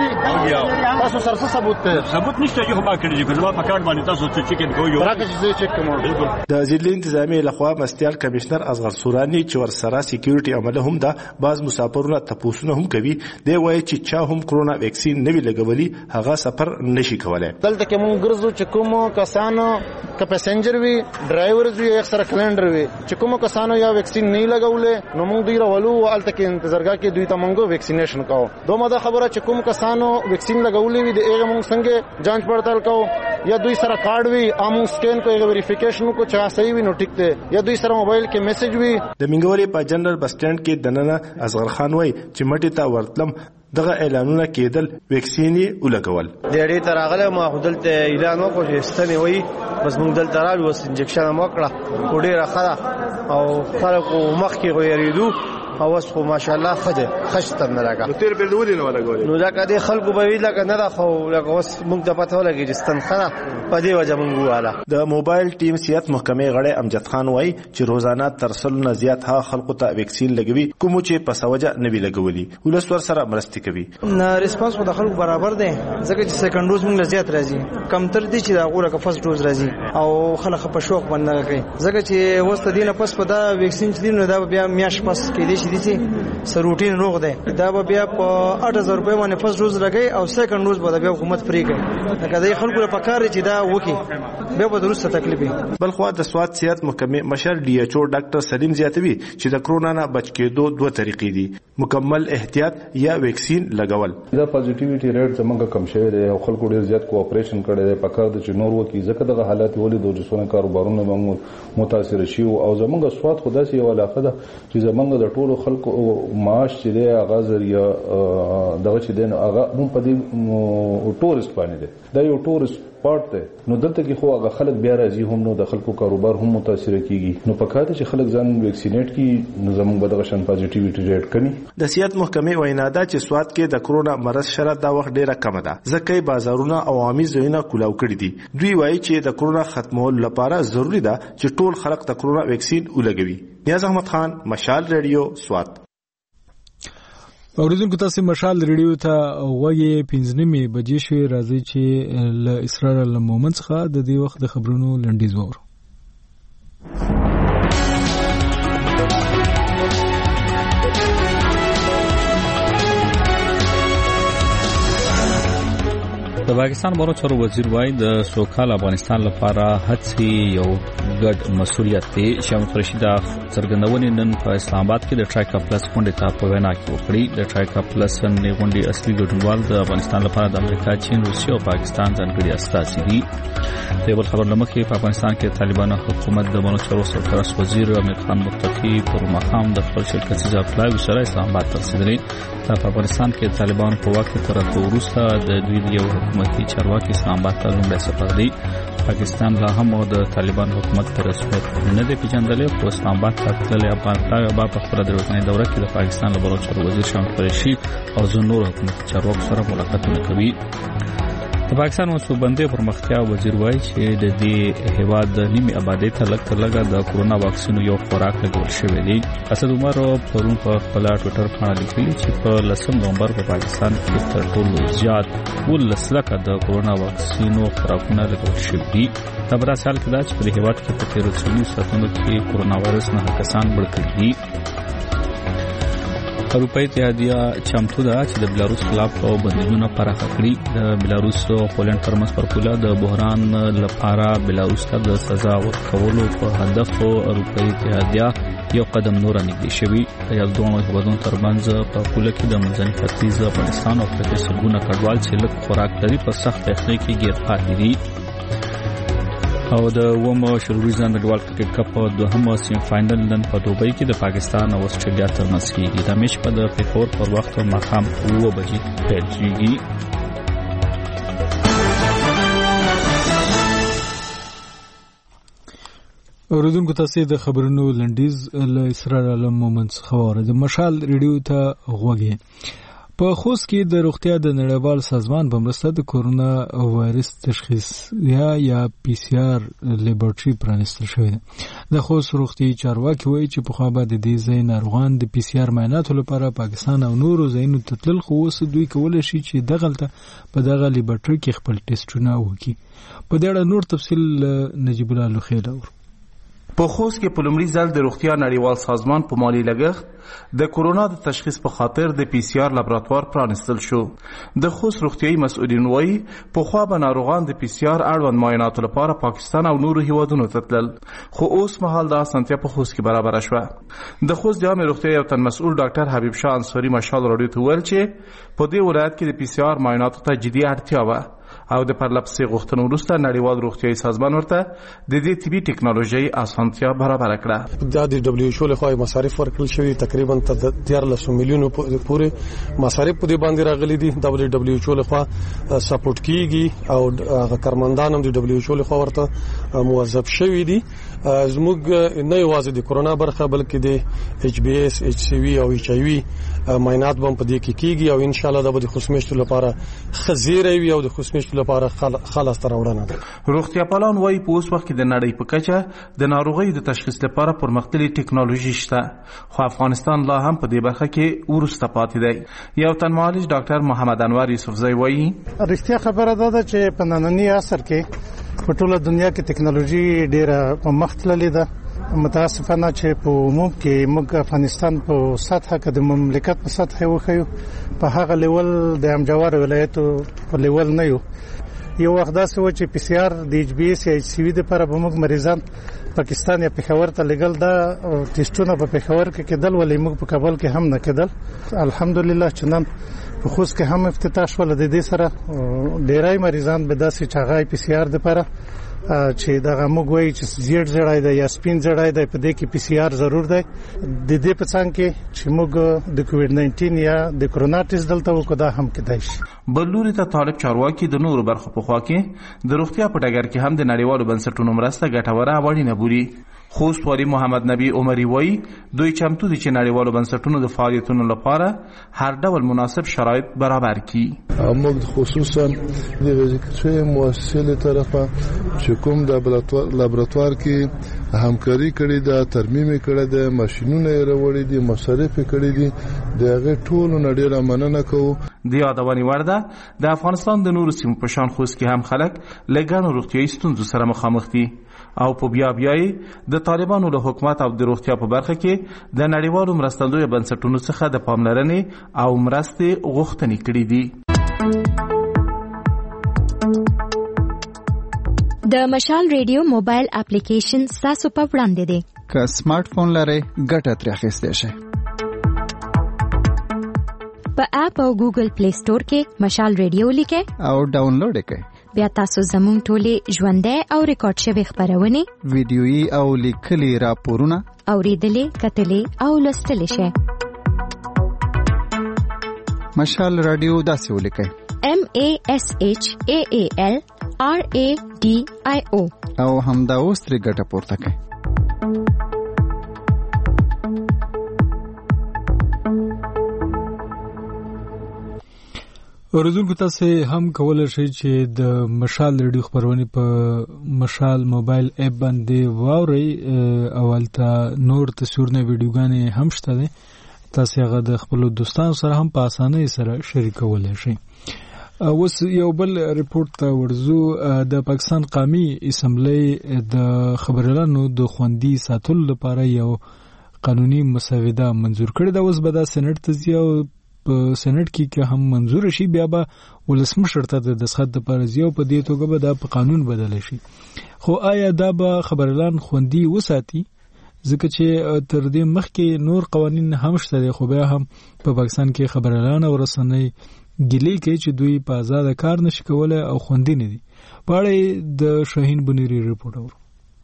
Q: دي تاسو سره ثبوت ته ثبوت نشته چې ما کړی دي په ما کارت باندې تاسو څه چیک کوئ راکه چې چیک کوم
P: د ځلې انتظامي لخوا مستیال کمشنر اصغر سورانی چې ور سره سکیورټي عمله هم ده باز مسافرونه تاسو هم کوي دی وایي چې چا هم کرونا ویکسین نه وی لګولي هغه سفر نشي کولای
Q: دلته کې مونږ ګرځو چې کوم کسانو ک پاسنجر وي ډرایورز وي اکثر کلندر وي چې کوم کسانو یا ویکسین نه لګولې نو مونږ دوی راولو الته کې انتظارګه کې دوی ته مونږ ویکسینیشن کاو دومره دا خبره چې کوم کسانو ویکسین لګولې وي د هغه مونږ څنګه جانچ پړتال کاو یا دوی سره کارت وي امو سکین کوي ویریفیکیشن کو چا صحیح وي نو ټیک ته یا دوی سره موبایل کې میسج وي
P: د منګوري په جنرال بس سټاند کې دننه اصغر خان وای چې مټی ته ورتلم دغه اعلانونه کېدل ویکسین ولګول
R: د اړې تراغله ما خدلته اعلان وکړ چې ستنې وای بس موږ دلته راغلو وس انجکشن موکړه وړي راخره او خلکو مخ کې غوړېدو او اوس خو ماشاءالله خده خشتم نه راګه
P: نو تیر بلودي نه ولګول
R: نو دا کده خلکو به وی لکه نه راخو لکه اوس موږ د پته ولګی چې ستنخره په دې وجه موږ واله
P: د موبایل ټیم صحت محکمې غړی امجد خان وای چې روزانه ترسل نه زیات ها خلکو ته ویکسین لګوي کوم چې په سوجه نه وی لګولي ولسور سره مرستي کوي
R: نه ریسپانس خو د خلکو برابر دی ځکه چې سیکنډ ډوز موږ زیات راځي کم تر دي چې دا غوړه که فرست ډوز راځي او خلک په شوق باندې کوي ځکه چې وسته دینه پس په دا ویکسین چې دینه دا بیا میاش پس کې دي چې سروټین روغ دی دا به بیا په اټ هزار روپۍ باندې فرست ډوز لګي او سیکنډ ډوز به بیا حکومت فری کوي لکه د خلکو لپاره کار چې دا وکي بیا به درسته تکلیف
P: بل خو د سواد صحت محکمې مشر ډي ایچ او ډاکټر سلیم زیاتوي چې د کرونا نه بچ کېدو دوه طریقې دي مکمل احتیاط یا ویکسین لګول
S: دا پوزټیویټي ریټ زمونږ کم شوی دی او خلکو ډیر زیات کوآپریشن کړی دی پکار د چې نور وکي ځکه دغه حالات ولې د جسونه کاروبارونه موږ متاثر شي او زمونږ سواد خدای سي علاقه ده چې زمونږ د ټولو نور خلکو معاش چې دی هغه ذریعہ دغه چې دی نو هغه هم په دې ټورست باندې دی دا یو ټورست پارت دی نو دلته کې خو هغه خلک بیا راځي هم نو د خلکو کاروبار هم متاثر کیږي نو په کار چې خلک ځان ویکسینیټ کی نو زموږ بدغه شان پازیټیویټي ریټ کني.
P: د صحت محکمې وینا ده چې سواد کې د کرونا مرض شرط دا وخت ډیره کم ده ځکه بازارونه او عامي ځایونه کولاو کړي دي. دوی وایي چې د کرونا ختمولو لپاره ضروری ده چې ټول خلک د کرونا ویکسین ولګوي. نیاز احمد خان، مشال ریډیو، سواد.
A: اوریدونکو تاسو مشال ریډیو ته وایي پنځنیمه بجې شوي راځي چې ل اسرار المومن څخه د دې وخت د خبرونو لنډیز وورو.
B: د پاکستان بهرنیو چارو وزیر وایي د سوکال افغانستان لپاره هڅې یو ګډ مسؤلیت دی. شاه محمود رشید څرګندونې نن په اسلام آباد کې د ټرایکا پلس غونډې ته په وینا کې وکړې. د ټرایکا پلس غونډې اصلي ګډونوال د افغانستان لپاره د امریکا، چین، روسیې او پاکستان ځانګړي استازي دي. د یو بل خبر لمخې په افغانستان کې طالبانو حکومت د بهرنیو چارو سرپرست وزیر امیر خان متقي پر مقام د خپل شرکتي ځپلای سره اسلام آباد ته رسیدلی. په افغانستان کې طالبانو په واک کې تر وروسته د دوی د یو حکومتي چارواکي اسلام آباد ته لومړی سفر دی. پاکستان لا هم د طالبان حکومت پر رسمیت نه دی پیژندلی خو اسلام آباد ته تللی افغان طالبان په خپله د ورځنۍ دوره کې د پاکستان له بهرنیو چارو وزیر شاه محمود رشید او ځینو نورو حکومتي چارواکو سره ملاقاتونه کوي. د پاکستان منصوببندۍ پرمختیا وزیر وایي چې د دې هیواد د نیمې آبادۍ ته لږ تر لږه د کورونا واکسینو یو خوراک لګول شوی دی. اسد عمر پرون په خپل ټویټر باندې لیکلي چې په لسم نومبر په پاکستان کې تر ټولو زیات ولس لکه د کورونا واکسینو خوراکونه لګول شوي دي. دا په داسې حال کې ده چې په دې هیواد کې په تېرو څلوېښتو ساعتونو کې کورونا وایرس نهه کسان مړه کړي دي. اروپایي اتحادیه چمتو ده چې د بلاروس خلاف بندیزونه پراخه کړي. د بلاروس او پولند ترمنځ پر پوله د بحران لپاره بلاروس ته د سزا ورکولو په هدف اروپایي اتحادیه یو قدم نور نږدې شوی. د یو دوه هیوادونو ترمنځ په پوله کې د منځني ختیځ افغانستان او افریقا سلګونه کډوال چې لږ خوراک لري په سخت یخنۍ کې ګیر پاتې دي. او د ومو شلوریزان نړیوال کرکټ کپ دوهمه سیم فائنل نن په دوبۍ کې د پاکستان او استرالیا ترمنځ کېږي. د میچ په د پیښور پر وخت ماښام اوه بجې پیل کېږي.
A: اوریدونکو تاسو د خبرونو لنډیز له اسرار علم مومن څخه واورئ. د مشال ریډیو ته غوږی. په خوست کې د روغتیا د نړیوال سازمان په مرسته د کورونا وایرس تشخیص یا یا پی سی آر لیبارټري پرانیستل شوې ده. د خوست روغتي چارواکي وایي چې پخوا به د دې ځای ناروغان د پی سی آر معایناتو لپاره پاکستان او نورو ځایونو ته تلل خو اوس دوی کولی شي چې دغلته په دغه لیبارټري کې خپل ټیسټونه وکړي. په دې اړه نور تفصیل نجیب الله لوخیل اور.
T: په خوست کې په لومړي ځل د روغتیا نړیوال سازمان په مالی لګښت د کورونا د تشخیص په خاطر د پی سی آر لابراتوار پرانیستل شو. د خوست روغتیايي مسؤلین وایي پخوا به ناروغان د پی سی آر اړوند معایناتو لپاره پاکستان او نورو هیوادونو ته تلل خو اوس مهال دا اسانتیا په خوست کې برابر شوه. د خوست جامع روغتیا یو تن مسؤل ډاکټر حبیب شاه انصاری مشال راډیو ته ویل چې په دې ولایت کې د پی سی آر معایناتو ته جدي اړتیا وه او د پرلپسې غوښتنو وروسته نړیوال روغتیايي سازمان ورته د دې طبي ټیکنالوژي اسانتیا برابر کړه.
U: دا د دبليو ایچ او له خوا مصارف ورکړل شوی تقریبا دیارلس میلیونو پورې مصارف په دې باندې راغلي دي. د دبليو ایچ او له خوا سپورټ کیږي او هغه کارمندان هم د دبليو ایچ او له خوا ورته موظف شوی دي. زموږ نه یوازې د کورونا برخه بلکې د ایچ بی اس، ایچ سی وی او ایچ آی وی معاینات هم په دې کې کیږي او ان شاء الله د خوشمشتو لپاره خزیره وي او د خوشمشتو لپاره خلاص تر وړاندې ده.
T: روغتیا پالان وایي په اوس وخت کې د نړۍ په کچه د ناروغۍ د تشخیص لپاره پرمختللې ټیکنالوژي شته خو افغانستان لا هم په دې برخه کې ورسته پاتې دی. یو تن معالج ډاکټر محمد انور یوسفزی وایي
V: رښتیا خبره ده چې په نننی عصر کې په ټوله دنیا کې ټیکنالوژي ډیره په مخ تللې ده. متاسفانه چې په عموم کې موږ افغانستان په سطح کې د مملکت په سطح وخیو په هغه لیول د امجوار ولایتو په لیول نه یو. یو وخت داسې و چې پی سی آر د ایچ بی اس یا ایچ سی وی لپاره به موږ مریضان پاکستان یا پېښور ته لګل دا ټیسټونه په پېښور کې کېدل ولې موږ په کابل کې هم نه کېدل. الحمدلله چې نن په خوست کې هم افتتاح شول. د دې سره ډیرای مریضان به داسې چاغای پی سی آر لپاره چې دغه موږ وایي چې زیړ زړای دی یا سپین زړای دی په دې کې پی سی آر ضرور دی د دې په څنګ کې چې موږ د کووډ ناینټین یا د کرونا ټیسټ دلته وکړو دا هم کېدای شي.
T: بلوري ته طالب چارواکي د نورو برخو په خوا کې د روغتیا په ډګر کې هم د نړیوالو بنسټونو مرسته ګټوره وړینه بوري. خوست والي محمد نبی عمری وایي دوی چمتو دي چې نړیوالو بنسټونو د فعالیتونو لپاره هر ډول مناسب شرایط برابر کړي.
C: موږ خصوصا د وزارت مؤسسې طرفه چې کوم د لابراتوار کې همکاري کړې ده، ترمیم کړې ده، ماشينونه یې راوړي دي، مصارف کړې دي، دغه ټول نړیواله مننه کوو.
T: د یادونې وړ ده د افغانستان د نورو سیمو په شان خوست کې هم خلک لګانو روغتیايي ستونزو سره مخامخ دي او په بیا بیاي د طالبانو له حکومت او د روغتیا په برخه کې د نړیوالو مرستندوی بنسټونو څخه د پاملرنې او مرستې غوښتنې کړې دي.
O: د مشال ریډیو موبایل اپلیکیشن تاسو په وړاندې دی.
N: که سمارټ فون لرئ ګټه ترې اخیستی شئ.
O: په اپ او ګوګل پلی سٹور کې مشال ریډیو لیکئ
N: او ډاونلوډ یې کړئ.
O: بیا تاسو زموږ ټولې ژوندۍ او ریکارډ شوي خبرونه
N: ویډیويي او لیکلي راپورونه
O: اوریدلې، کتلې او لوستلې شئ.
N: مشال رادیو داسې ولیکئ:
O: M A S H A A L R A D I O
N: او همدا اوس ترې ګټه پورته کړئ.
A: اوریدونکو تاسو هم کولای شئ چې د مشال ریډیو خبرونه په مشال موبایل اپ باندې واورئ او البته نور تصویرونه ویډیوګانې هم شته دي. تاسو هغه د خپل دوستانو سره هم په اسانۍ سره شریکولای شئ. اوس یو بل ریپورت ته ورزو. د پاکستان قومي اسمبلی د خبريالانو د خوندي ساتلو لپاره یو قانوني مسوده منزور کړې ده. اوس به د سېنات ته ځي او په سېنات کې که هم منزور شي بیا به ولسمشر ته د دستخط لپاره ځي او په دې توګه به دا په قانون بدل شي. خو آیا دا به خبريالان خوندي وساتي؟ ځکه چې تر دې مخکې نور قوانین هم شته خو بیا هم په پاکستان کې خبريالان او رسنۍ ګیلې کوي چې دوی په آزاد کار نشي کولای او خوندي نه دي. په اړه د شاهین بنيري ریپورت اورو.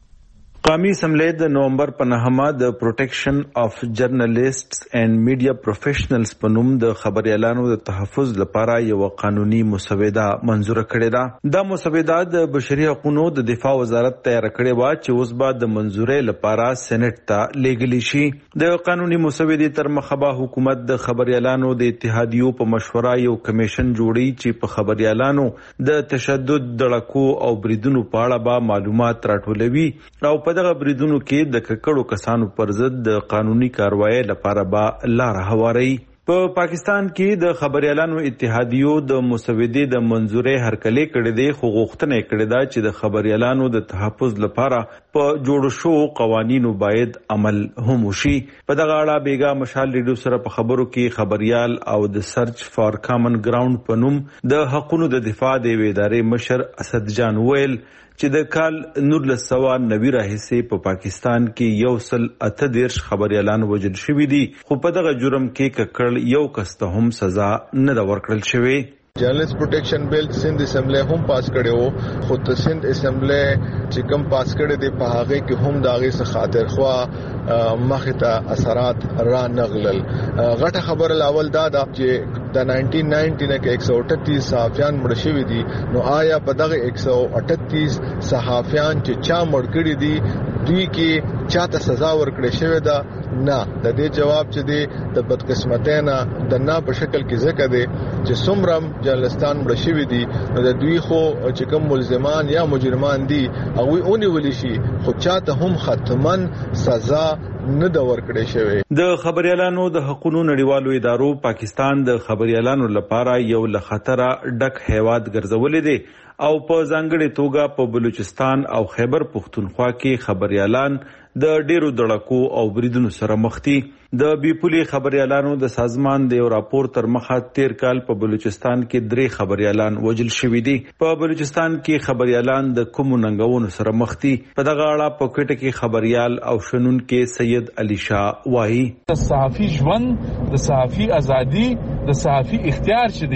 P: قومي اسمبلی د نومبر په نهمه د پروټیکشن اف جرنالیسټس اینڈ میډیا پروفیشنلز په نوم د خبريالانو د تحفظ لپاره یو قانوني مسوده منزور کړې ده. دا مسوده د بشري حقوقو د دفاع وزارت تیار کړې و چې اوس به د منزورۍ لپاره سېنات ته لیږل شي. د قانوني مسودې تر مخه به حکومت د خبريالانو د اتحادیو په مشوره یو کمیشن جوړي چې په خبريالانو د تشدد، دړکو او بریدونو په اړه به معلومات راټولوي او په دغه بریدونو کې د ککړو کسانو پر ضد د قانوني کاروایی لپاره به لار هواري. په پاکستان کې د خبريالانو اتحادیو د مسودې د منزورۍ هرکلی کړې ده، خو غوښتنه کړې ده چې د خبريالانو د تحفظ لپاره په جوړ شو قوانینو باید عمل هم وشي. په دغه اړه بیګا مشال ریډیو سره په خبرو کې خبريال او د سرچ فار کامن ګراوند په نوم د حقوقو د دفاع د ادارې مشر اسد جان ویل چې د کال نولس سوه نوي راهیسې په پاکستان کې یو سل اته دیرش خبريالان وژل شوي دي، خو په دغه جرم کې ککړ یو کس ته هم سزا نه ده ورکړل شوې.
E: جرنالست پروټیکشن بیل سند اسمبلی هم پاس کړي وو، خو د سند اسمبلی چې کوم پاس کړي دی په هغه کې هم داغه څخه خاطر خوا مخه ته اثرات را نغلل. غټه خبر الاول دا ده چې د نائنټین نائنټی نه کې ایک سو اٹھتیس صحافیان مړ شوي دي. نو آیا په دغه ایک سو اٹھتیس صحافیان چې چا مړ کړي دي دوی کې چاته سزا ورکړې شوې ده؟ نه. د دې جواب چې دی د بدقسمتۍ نه د نه په شکل کې ځکه دی چې څومره جرنالستان مړ شوي دي نو د دوی خو چې کوم ملزمان یا مجرمان دي هغوی ونیول شي، خو چاته هم ختمن سزا نه د ورکړې شوی.
P: د خبريالانو د حقوقو نړیوالو ادارو پاکستان د خبريالانو لپاره یو له خطره ډک هیواد ګرځولې دي او په ځانګړې توګه په بلوچستان او خیبر پختونخوا کې خبريالان د ډیرو دړکو او بریدونو سره مخ دي. د بیپولي خبريالانو د سازمان د یو راپور تر مخه تیر کال په بلوچستان کې درې خبريالان وژل شوي دي. په بلوچستان کې خبريالان د کوم ننګونو سره مخ دي؟ په دغه اړه په کوټه کې خبريال او شنون کې سید علي شاه وایي:
G: د صحافي ژوند، د صحافي ازادي، د صحافي اختیار چې دی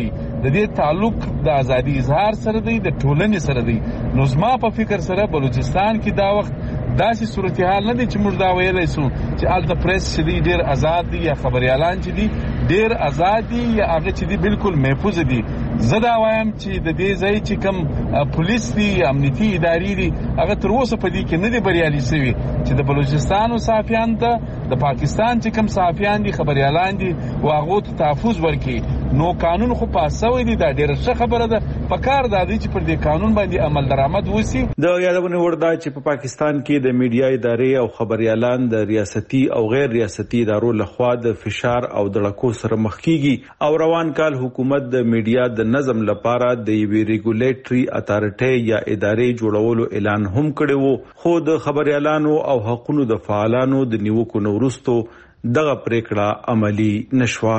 G: د دې تعلق د ازادي اظهار سره دی، د ټولنې سره دی. نو زما په فکر سره بلوچستان کې دا وخت داسې صورتحال نه دی چې موږ دا ویلی سو چې هلته پریس چې دی ډېر آزاد دی یا خبریالان چې دي ډېر آزاد دي یا هغه چې دي بالکل محفوظ دي. زه دا وایم چې د دې ځای چې کوم پولیس دي، امنیتي ادارې دي، هغه تر اوسه په دې کې نه دي بریالي سوي چې د بلوچستان صحافیانو ته د پاکستان چې کوم صحافیان دي، خبریالان دي، و هغو ته تحفظ ورکړي. نو قانون خو پاس شوی دی، دا ډېره ښه خبره ده. په کار دا دی چې پر دې قانون باندې عمل درآمد وشي.
P: د یادونه وړ ده چې په پاکستان کې د میډیا ادارې او خبریالان د ریاستي او غیر ریاستي ادارو لخوا د فشار او دړکو سره مخ کیږي او روان کال حکومت د میډیا د نظم لپاره د یوې ریګولیټري اتارټي یا ادارې جوړولو اعلان هم کړی وو، خو د خبریالانو او حقوقو د فعالانو د نیوکو وروسته دغه پریکړه عملی نشوه.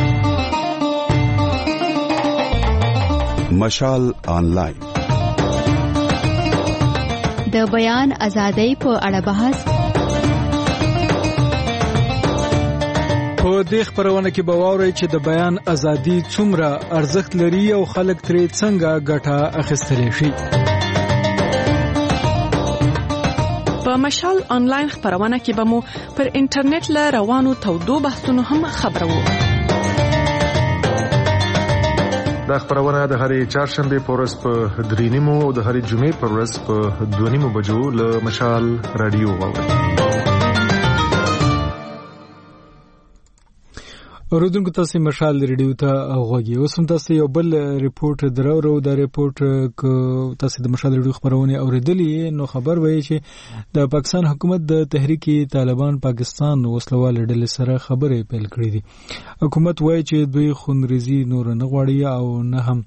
L: مشال آنلاین
O: د بیان ازادۍ په اړه بحث.
A: په دې خبرونه کې به واورئ چې د بیان ازادي څومره ارزښت لري او خلک ترې څنګه ګټه اخیستلی شي.
H: په مشال آنلاین خبرونه کې به مو پر انټرنیټ له روانو تودو بحثونو هم خبرو.
W: دا خبرونه د هرې چهارشنبه په ورځ په درې نیمو او د هرې جمعې په ورځ په دوه نیمو بجو له مشال رادیو واورئ.
A: اوریدونکو تاسو مشال ریډیو ته غوږی. اوس هم تاسو یو بل ریپورت درو د ریپورت ک تاسو د مشال ریډیو خبرونه اوریدلې، نو خبر وایي چې د پاکستان حکومت د تحریک طالبان پاکستان وسلوال ډلې سره خبرې پیل کړې دي. حکومت وایي چې دوی خونریزي نور نه غواړي او نه هم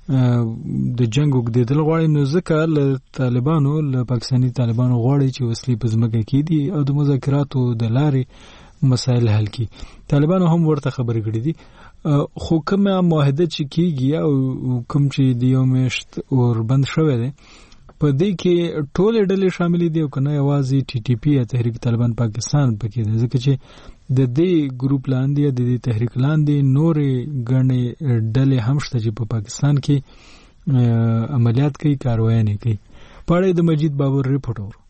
A: د جنگ وګدېدل غواړي، نو ځکه له طالبانو له پاکستاني طالبانو غواړي چې وسلې په ځمکه کې دي او د مذاکراتو د لارې مسائل حل کی. طالبانو هم ورته خبرې کړې دي، خو کومه معاهده چې کیږي او کوم چې د یو میاشت اور بند شوی دی په دې کې ټول ډلې شامل دي او کنه یوازې ټي ټي پی یا تحریک طالبان پاکستان پکې دی، ځکه چې د دې ګروپ لاندې د دې تحریک لاندې نورې ګڼې ډلې هم شته چې په پاکستان کې عملیات کوي، کاروایي کوي. پاړې د مجید بابر ریپورت اور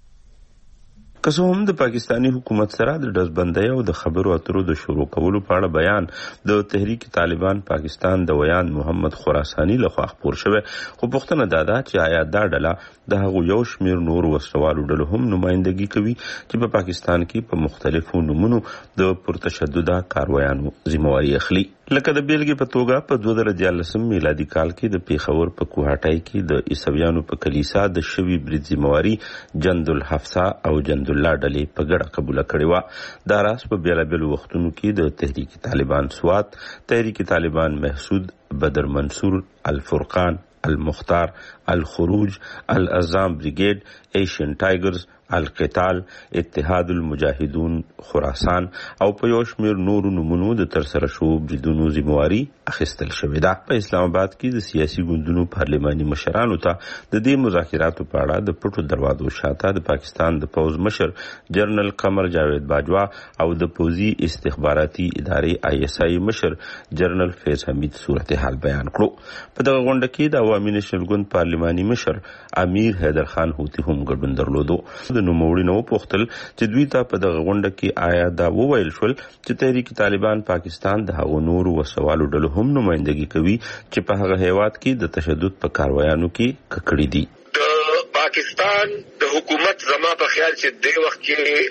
X: که څه هم د پاکستانی حکومت سره د ډزبندۍ او د خبرو اترو د شروع کولو په اړه بیان د تحریک طالبان پاکستان د ویان محمد خراسانی لخوا خپور شوی، خو پوښتنه دا ده چې آیا دا ډله د هغو یو شمېر نور وسلوالو ډلو هم نمایندګي کوي چې په پاکستان کې په مختلفو نومونو د پرتشدده کاروایانو ذمہواري اخلي. لکه د بیلګې په توګه په دوه زره دیارلسم میلادي کال کې د پیښور په کوهاټای کې د عیسویانو په کلیسا د شوي برید ذمہواري جند الحفصه او جند الله ډلې په ګډه قبوله کړې وه. دا راز په بیلابیلو وختونو کې د تحریک طالبان سوات، تحریک طالبان محسود، بدر منصور، الفرقان، المختار، الخروج، الازام بریگیډ، ایشین ټایګرز، القتال، اتحاد المجاهدون خراسان او په یو شمېر نورو نومونو د ترسره شوو بریدونو ذمہواري اخیستل شوې ده. په اسلام آباد کې د سیاسي ګوندونو پارلماني مشرانو ته د دې مذاکراتو په اړه د پټو دروازو شاته د پاکستان د پوز مشر جنرال قمر جاوید باجوا او د پوزي استخباراتي ادارې آی ایس آی مشر جنرال فیض حمید صورتحال بیان کړو. په دغه غونډه کې د عوامي نېشنل ګوند پارلماني مشر امیر حیدر خان هوتي هم ګډون درلودو. نو موړي نو پوښتل چې دوی ته په دغه غونډه کې آیا دا وویل شول چې تحریک طالبان پاکستان د هغو نورو وسوالو ډلو هم نمایندګي کوي چې په هغه هیواد کې د تشدد په کاروایانو کې ککړې دي.
Y: د پاکستان د حکومت زما په خیال چې د وخت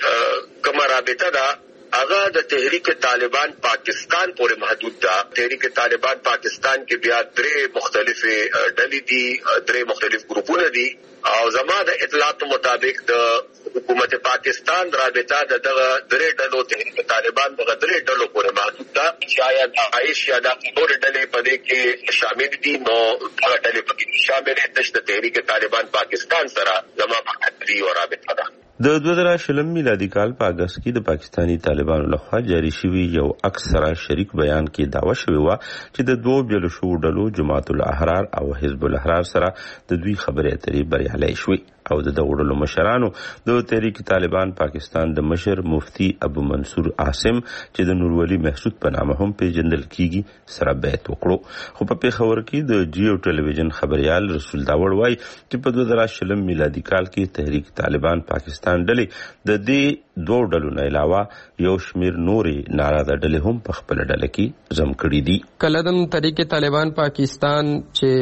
Y: کې کومه رابطه ده هغه د تحریک طالبان پاکستان پورې محدود ده. تحریک طالبان پاکستان کې بیا درې مختلفه ډلې دي، درې مختلف ګروپونه دي او زما د اطلاعات مطابق د حکومت پاکستان رابطه د دغه درې ډلو تحریک طالبان دغه درې ډلو پورې محدود ده چې آیا د عائش یا د نور ډلې په دې کې شامل دي. نو دغه ډلې پکې شامل دي د تحریک طالبان پاکستان سره زما په خاطر یو رابطه ده.
X: د دوه زره شلم میلادي کال په اگست کې د پاکستانی طالبانو لخوا جاری شوی یو اکثره شریک بیان کې دعوه شوی و چې د دوه بیلو شو ډلو جماعت الاحرار او حزب الاحرار سره د دوی خبرې اترې بریالۍ شوې. او د دغړو مشرانو د تحریک طالبان پاکستان د مشر مفتی ابو منصور عاصم چې د نورولي محسود په نامه هم پیژندل کیږي سره بیعت وکړو. خو په پیښور کې د جیو ټلویزیون خبريال رسول داوړ وایي چې په دوه زره شلم میلادي کال کې تحریک طالبان پاکستان ډلې د دې دوه ډلو نه علاوه یو شمیر نورې ناراضه ډلې هم په خپل ډله کې زم کړي دي.
D: کلدم تحریک طالبان پاکستان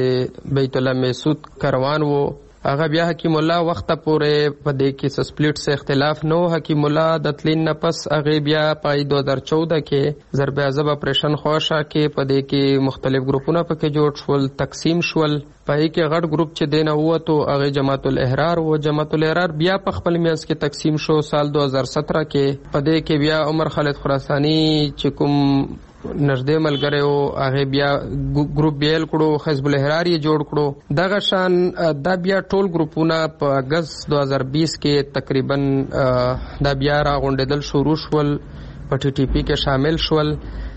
D: چې بیت الله محسود کاروان وو هغه بیا حکیم الله وخت پورې په دې کې سپلیټ سره اختلاف نو حکیم الله د تلین نه پس هغه بیا په دو هزار چودہ کې ضرب عذاب اپریشن خوښه کې په دې کې مختلف ګروپونه پکې جوړ شول تقسیم شول پای کې غټ ګروپ چې دینه وته هغه جماعت الاحرار او جماعت الاحرار بیا په خپل میانس کې تقسیم شو سال دو هزار سترہ کې په دې کې بیا عمر خالد خراسانی چې کوم نږدې ملګری او هغه بیا ګروپ بیل کړو حزب الاحرار یې جوړ کړو دغه شان دا بیا ټول ګروپونه په اگست دو هزار بیس کې تقریبا دا بیا راغونډېدل شروع شول په ټي ټي پی کې شامل شول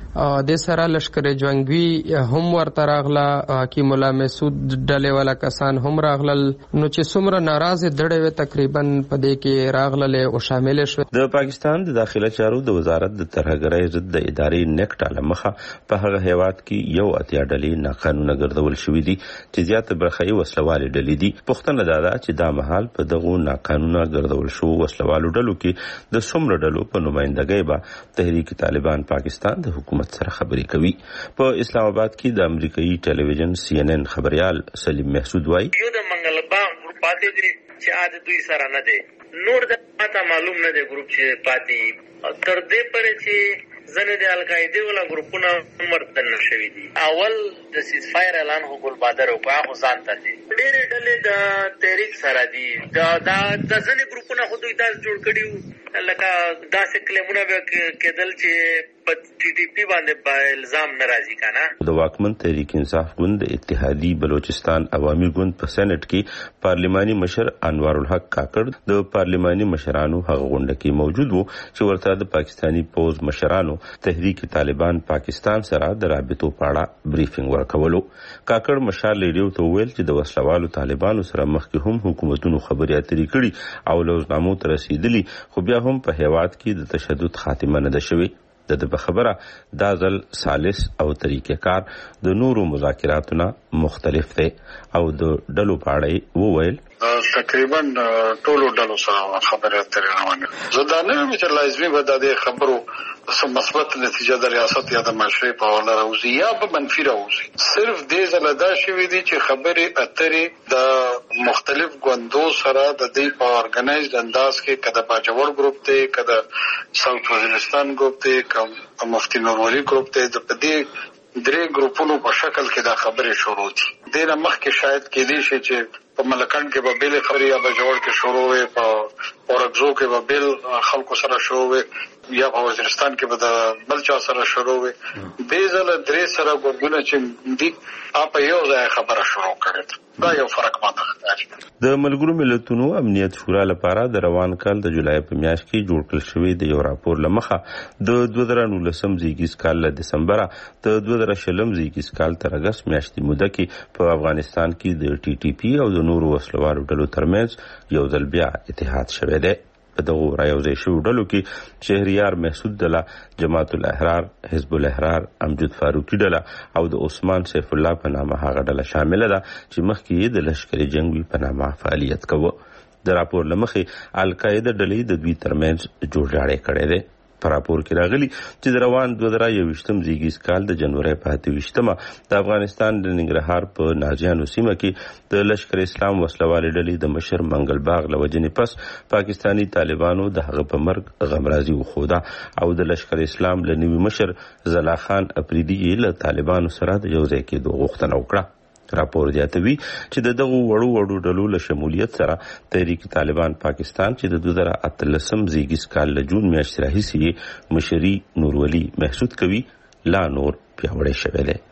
D: د سره لشکر جنگوي هم ورته راغله حکیم الله محسود ډلې والا کسان هم راغلل نو چې څومره ناراضه دړې و تقریبا په دې کې راغله او شامل شو.
X: د پاکستان د داخله چارو د وزارت د ترهګرۍ ضد د ادارې نیکټ علمخه په هغه هیواد کې یو اتیا ډلې ناقانونه ګرځول شوې دي چې زیاته برخه یې وسلوالې ډلې دي. پښتنه دا ده چې دا مهال په دغه ناقانونه ګرځول شو وسلوالو ډلو کې د څومره ډلو په نمائندګۍ به تحریک طالبان پاکستان د حکومت سره خبرې کوي. په اسلام آباد کې د امریکایي ټلویزیون سی ان ان خبريال سلیم محسود وایي
F: یو د منګل باغ ګروپ پاتې دي چې عادت دوی سره نه دي نور د پاته معلوم نه دي ګروپ چې پاتې تر دې پرې چې زنه د القاعده ولا ګروپونه مرتد نشوي دي اول د سیز فایر اعلان هو ګل بادر او هغه ځان ته دي ډېر ډلې د تحریک سره دي دا د ځنه ګروپونه خو دوی تاسو جوړ کړیو لکه داسې کلمونه به کېدل چې په ټي ټي پی باندې با الزام ناراضي کنه.
X: د واکمن تحریک انصاف ګوند اتحادی بلوچستان عوامي ګوند په سېنات کې پارلماني مشر انوار الحق کاکړ د پارلماني مشرانو هغه غونډه کې موجود وو چې ورته د پاکستانی پوز مشرانو تحریک طالبان پاکستان سره د رابطو په اړه بریفینګ ورکولو. کاکړ مشال لیډیو ته ویل چې د وسلوالو طالبانو سره مخکې هم حکومتونو خبرې اترې کړي او لوزنامو ته رسیدلی خو بیا هم په هیواد کې د تشدد خاتمه نه ده شوې. د په خبره دا ځل سالس او طریقې کار د نورو مذاکراتونه مختلف دي او د ډلو په اړه وویل
I: تقریبا ټولو ډلو سره خبرې اترې روانه زه دا نه وایم چې لازمي به د خبرو سم مثبت نتیجه د ریاست یا د معاشري په اړه راوځي یا به منفي راوځي صرف دې ځل دا شوی دي چې خبرې اترې د مختلف ګوندو سره د دې په اورګنایزد انداز کې کده باجوړ ګروپ ته کده ساوث وزیرستان ګروپ ته کوم مفتی نورولي ګروپ ته د پدې درې ګروپونو په شکل کې دا خبرې شروع دي. دغه مخکې شاید کې دي چې په ملکان کې به بیل خبرې یا بجوړ کې شروع وي په اورګزو کې به بیل خلکو سره شروع وي یا په وزیرستان کې به د بل چا سره شروع وي دې ځل درې سره ګوندونه چې دي اپ یو ځای خبره شروع کړي دا یو فرق ماته ښکاري.
X: د ملګرو ملتونو امنیت شورا لپاره د روان کال د جولای په میاشت کې جوړ کړل شوی د یو راپور لمخه د دوه زره نولسم زیږیز کال له دسمبر ته دوه زره شلم زیږیز کال تر اگست میاشتې موده کې په افغانستان کې د ټي ټي پی او د نورو وسلوالو ډلو ترمنځ یو ځل بیا اتحاد شوی دی. په دغه رايوځای شو ډلو کې شهريار محسود ډله جماعت الاحرار حزب الاحرار امجد فاروقي ډله او د عثمان سیف الله په نامه هغه ډله شامل ده چې مخکې د لشکري جنگي په نامه فعالیت کوي. د راپور لمخې القاعده ډلې د دوی ترمنځ جوړجاړی کړي دي. په راپور کې راغلي چې د روان دوه زره یوویشتم زیږیز کال د جنوري په اته ویشتمه د افغانستان د ننګرهار په ناجیانو سیمه کې د لشکر اسلام وسلوالې ډلې د مشر منګل باغ لوجنې پس پاکستانی طالبانو د هغه په مرګ غمرازي وخوده او د لشکر اسلام له نوي مشر زلا خان اپریدي له طالبانو سره د یو ځای کېدو غوښتنه وکړه. راپور زیاتوي چې د دغه وړو وړو ډلو له شمولیت سره تحریک طالبان پاکستان چې د دوه زره اتلسم زیږیز کال له جون میاشتې راهیسې مشري نورولي محسود کوي لا نور پیاوړی شوی دی.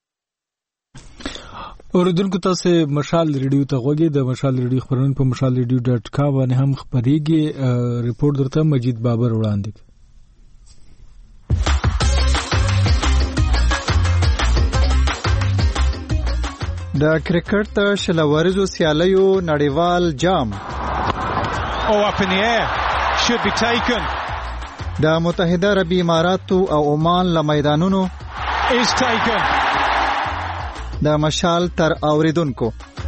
A: اوریدونکو تاسو مشال ریډیو ته غوږی د مشال ریډیو خبرونه په مشال ریډیو ډاټ کام باندې هم خبريږي. ریپورت درته مجید بابر وړاندې.
N: د کرکټ شلوارزو سیالیو نړیوال جام
J: Oh, up in the air. Should be taken.
N: د متحده عربی اماراتو او عمان له میدانونو
J: is taken.
N: د مشال تر اوریدونکو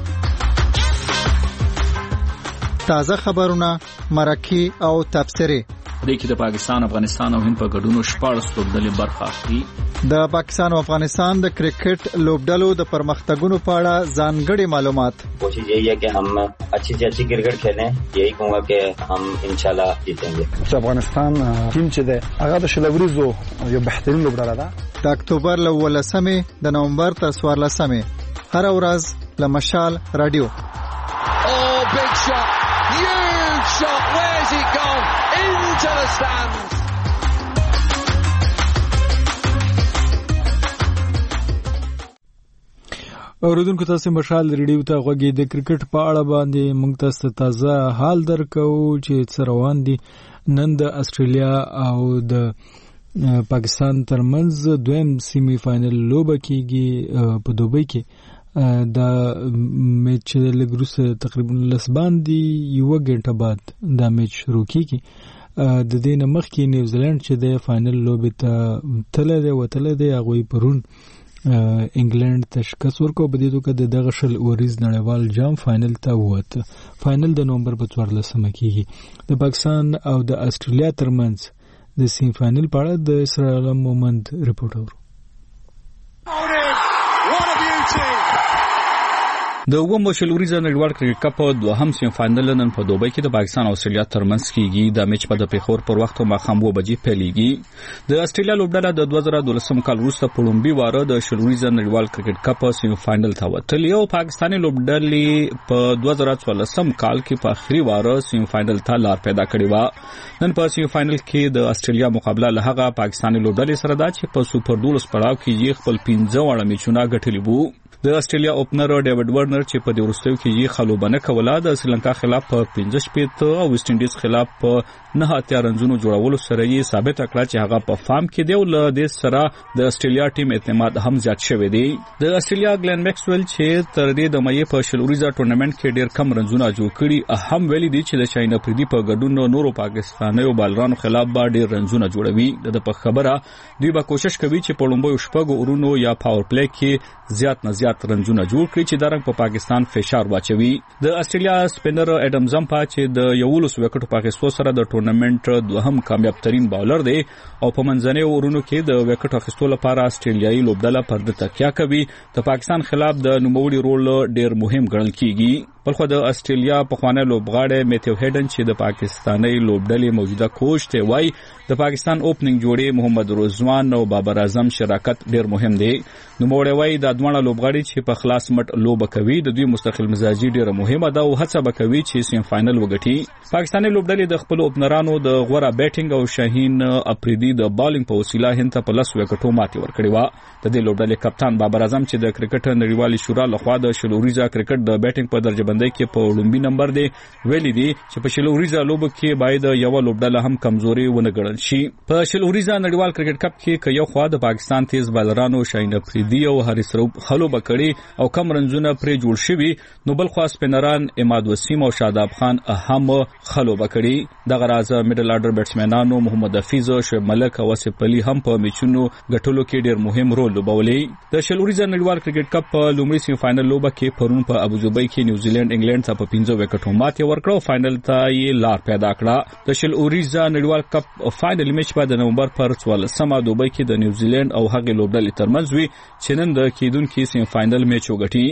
N: تازه خبرونه مرکه او تبصره
B: د کې د پاکستان افغانستان او هند په ګډون شپږ لوبډلې برخه اخلي.
N: د پاکستان او افغانستان د کرکټ لوبډلو د پرمختګونو په اړه ځانګړي معلومات.
K: کوشش یہی ہے کہ ہم اچھی سے اچھی کرکٹ کھیلیں. یہی کہوں گا کہ ہم انشاءاللہ جیتیں گے.
U: افغانستان ټیم چې ده هغه د شلوريزو یو بهترین لوبډله ده.
N: د اکتوبر له ولسمې د نومبر تر څوارلسمې هر ورځ له مشال رادیو.
M: Oh, big shot. Huge shot. Where's it gone? Into the stands.
A: اوریدونکو تاسو مشال ریډیو ته غوږی د کرکټ په اړه باندې موږ تاسو تازه حال درکو چې څه روان دي. نن د استرالیا او د پاکستان ترمنځ دویم سیمی فائنل لوبه کیږي په دوبۍ کې. دا میچ لګروسه تقریبا لسبان دی یو غنټه بعد دا میچ شروع کیږي. د دې نه مخکې نیوزیلند چې د فائنل لوبه ته تله دی وتله دی هغه پرون انګلند ته شکست ورکړ. په دې توګه د دغه شل اوریز نړیوال جام فائنل ته ووت. فائنل د نومبر په څوارلسمه کېږي. د پاکستان او د استرالیا ترمنځ د سیم فائنل په اړه د اسرائیل مومند ریپورت اورو.
B: د اووم شلوريزه نړیوال کرکټ کپ دوهم سیم فائنل نن په دوبۍ کې د پاکستان او استرالیا ترمنځ کیږي. د میچ په د پیښور پر وخت ماخام و بجې پیلېږي. د استرالیا لوبډله د دوه زره دولسم کال وروسته په لومړي واره د شلوريزه نړیوال کرکټ کپ سیم فائنل ته وتلې او پاکستاني لوبډلې په دوه زره څوارلسم کال کې په اخري واره سیم فائنل ته لار پیدا کړې و. نن په سیم فائنل کې د استرالیا مقابله له هغه پاکستاني لوبډلې سره ده چې په سوپر دولس پړاو کې یې خپل پنځه واړه میچونه ګټلي وو. د استرالیا اوپنر ډیوډ ورنر چې په دې وروستیو کې یې خلوبنه کوله د سریلانکا خلاف په پنځه شپږ او ویسټ انډیز خلاف په نه اتیا رنزونو جوړولو سره یې ثابت کړه چې هغه په فارم کې دی او له دې سره د استرالیا ټیم اعتماد هم زیات شوی دی. د استرالیا ګلن میکسویل چې تر دې د مې په شلوريزه ټورنمنت کې ډیر کم رنزونه جوړ کړي هم ویلي دي چې د چاینا پردي په ګډون نورو پاکستانیو بالرانو خلاف به ډیر رنزونه جوړوي. د په خبره دوی به کوشش کوي چې په لومړیو شپږو اورونو یا پاور پلی کې زیات نه زیات رنزونه جوړ کړي چې درنګ په پاکستان فشار واچوي. د استرالیا سپینر اډم زمپا چې د یولس وکټو په اخیستو سره د ټورنمنت دوهم کامیاب ترین باولر دی او په منځنۍ اورونو کې د وکټو اخیستو لپاره استرالیایي لوبډله پر د تکیه کوي. د پاکستان خلاف د نوموړي رول ډیر مهم ګڼل کیږي. بلخو د استرالیا په خوانه لوبغاړی میتیو هیډن چې د پاکستاني لوبډلې موجوده کوچ ته وای د پاکستان اوپننګ جوړې محمد رضوان او بابر اعظم شراکت ډیر مهم دی. نو موړی وای د دوه لوبغاړي چې په خلاص مټ لوب کوي د دوی مستقل مزاجي ډیر مهمه ده او هڅه وکوي چې سیم فائنل وګټي. پاکستاني لوبډلې د خپل اوپنرانو د غوړه بیټینګ او شاهین افریدي د بالینګ په وسیله هند ته په لس وکټو ماتې ورکړې و. د دې لوبډلې کپتان بابر اعظم چې د کرکټ نړیوالې شورا لخوا د شلوريزه کرکټ د بیټینګ په درجه بندۍ کې په لومبي نمبر دی ویلي دي چې په شلوريزه لوب کې باید یو لوبډله هم کمزوري ونه ګڼل شي. په شلوريزه نړیوال کرکټ کپ کې که یو خوا د پاکستان تیز بالرانو شاهین افریدي او حارث رؤف خلو بکړي او کم رنزونه پرې جوړ شوي نو بل خوا سپینران اماد وسیم او شاداب خان هم خلو بکړي. دغه راز میډل آرډر بیټسمنانو محمد حفیظ او شعیب ملک او واسف علي هم په میچونو ګټلو کې ډیر مهم رول لوبولی. د شلوريزه نړیوال کرکټ کپ په لومړي سیمی فائنل لوبه کې پرون په ابوظبي کې نیوزیلند انګلند ته په پنځه وکټو ماتې ورکړه. فائنل ته یې لار پیدا کړه. د شلوريزه نړیوال کپ فائنل میچ په د نومبر پر څوارلسمه دوبۍ کې د نیوزیلند او هغې لوبډلې ترمنځ وي چې نن د کېدونکي سیمی فائنل میچ وګټي.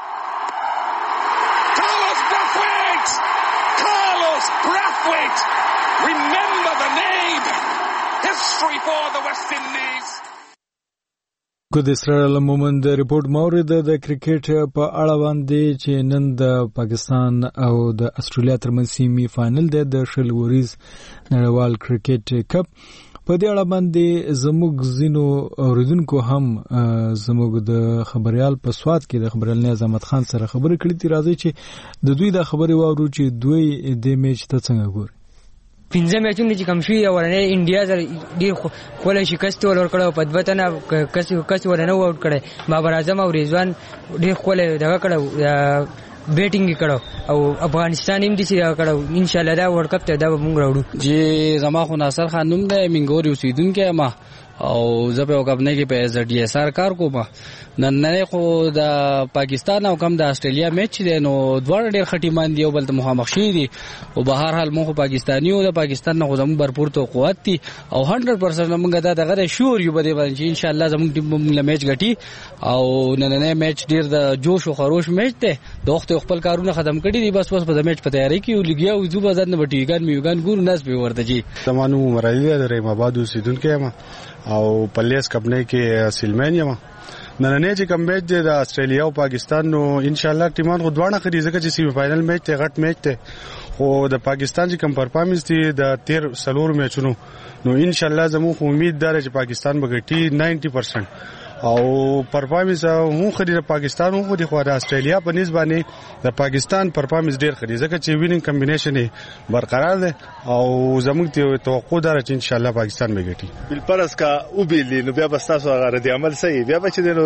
A: کو د اسرائیل مومند ریپورت مورد د کرکټ په اړه باندې چې نن د پاکستان او د استرالیا ترمنځ سیمی فائنل دی د شل وریز نړیوال کرکټ کپ. په دې اړه باندې زموږ زینو اوریدونکو هم زموږ د خبريال په سواد کې د خبريال نظامت خان سره خبرې کړې دي. راځي چې د دوی د خبرې واورو چې دوی د میچ ته څنګه ګوري.
Q: پنځه میچونه چې کم شوي اولنۍ انډیا سره ډېر خوله شکست ور ورکړه په دوه تنه کس کس ورنه ووټ کړی. بابر اعظم او رضوان ډېر خوله دغه کړه بیټینګ کړو او افغانستان هم دې سره کړو ان شاء الله دا ورلد کپ ته دا موږ راوړو.
C: جی زما خو ناصر خانم دی منګور اوسیدونکو ما او زه په وګبنه کې په زړ ډي اس آر کار کوم. نن نه خو د پاکستان او کم د استرالیا میچ دی نو دوه ډېر خټیمان دی او بل ته مخامخ شي دي او به هر حال موږ پاکستاني او د پاکستان نه زموږ برپور توقعات دي او صد درصد موږ دا دغه شور یو بده باندې ان شاء الله زموږ ټیم له میچ غټي او نن نه میچ ډېر د جوش او خروش میچ دی. د وخت خپل کارونه ختم کړي دي بس بس په میچ په تیاری کې ولګیا او زوبه ځنه بټیګان میوګان ګور ناس به ورته جی.
R: زمانو مرایي د رحم آباد اوسیدونکو ما او پلیس کپنې کې سلمان یم. نن نه چې کوم میچ د استرالیا او پاکستان نو ان شاء الله ټیمان خو دواړه خري ځکه چې سیمی فائنل میچ ته غټ میچ ته خو د پاکستان چې کوم پرفارمنس دي د تیر سلور میچونو نو ان شاء الله زموږ امید دار چې پاکستان بغټي نود درصد او پرفارمنس هم خري د پاکستان هم د خو د استرالیا په نسبت د پاکستان پرفارمنس ډیر خري ځکه چې وینینګ کمبینیشن برقرار ده او زموږ توقع ده چې ان شاء الله پاکستان بغټي.
P: بل پرس کا او بیلی نو بیا بستاسو غره دی عمل صحیح بیا بچ دي نو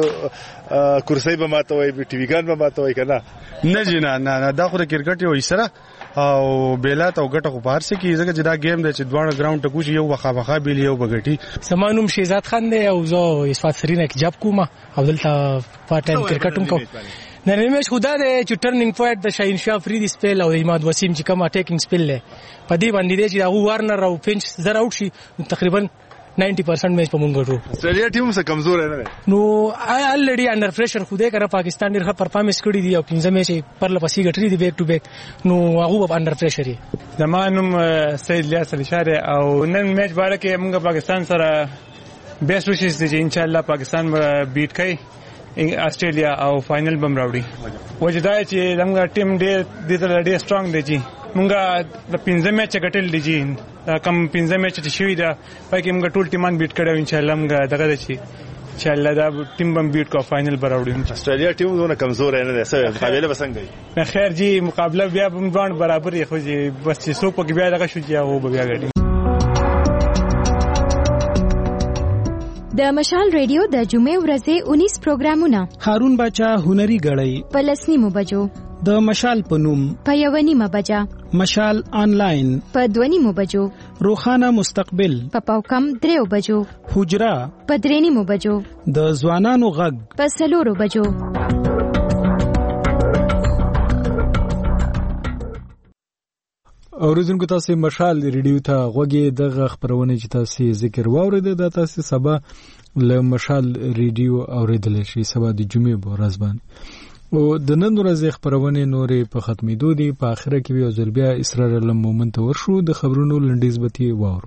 P: کرسي به ماته وي ټي وی ګان به ماته وي کنه
R: نه جنا نه دا خو کرکټ یو سره او بیلات او ګټه خو بهر سي کی ځکه چې دا گیم د چې دوه ګراوند ته کوشي یو وخابخه بیل یو بغټي.
S: سمانوم شهزاد خان دی او زه اسفات سرینه کې جاب کوم او دلته پارت ټایم کرکټ کوم. نن میچ خدا د چې ټرنینګ پوینټ د شاهین شاه فریدي سپیل او اماد وسیم چې کوم اٹیکینګ سپیل له په دې باندې چې هغه وارنر او فینچ زره اوټ شي تقریبا نود درصد میچ په مونږ ګټو.
P: استرالیا ټیم څخه کمزور نه
S: نو الریډي انډر پریشر خو دې کړه پاکستان ډېر ښه پرفارمنس کړی دی او پنځه میچ پر لپسې ګټري دی بیک ټو بیک نو هغه په انډر پریشر یې.
T: زمانوم سید لیاس علي شاره او نن میچ باره کې موږ پاکستان سره بیس وشیز دي ان شاء الله پاکستان بیټ کوي استرالیا او فائنل بم راوړي. وجدای چې زموږ ټیم ډېر د ډېر سترونګ دی جی مونږه د پنځه میچ ګټل دي جی کم پنځه میچ چې شوی دا پکې موږ ټول ټیمان بیټ کړو ان شاء الله موږ دغه شي ان شاء الله دا ټیم بم بیټ کو فائنل براوړو.
P: استرالیا ټیم دونه کمزور نه ده سره مقابله بسنګ دی
T: نه خیر جی مقابله بیا بم باندې برابر یې خو جی بس چې څوک پکې بیا دغه شو جی او بیا غړي.
O: د مشال ریډیو د جمعې ورځې انیس پروګرامونه
V: هارون باچا هنري غړی
O: په لسنیمو بجو
V: د مشال په نوم
O: په یو نیمه بجا
V: مشال آنلاین
O: په دوه نیمو بجو
V: روخانه مستقبل
O: په پاوکم دریو بجو
V: حجرا
O: په درې نیمو بجو
V: د ځوانانو غږ
O: په سلورو بجو.
A: اوریدونکو تاسو مشال ریډیو ته غوږی دغه خبرونه چې تاسو ذکر واورید د تاسو سبا له مشال ریډیو اوریدل شي سبا د جمعې په ورځ باندې او د نن ورځې خبرونه نورې په ختمېدو دي. په اخره کې یو ځل بیا اسرائیل له مومنت ورشو د خبرونو لنډیز بتی واورو.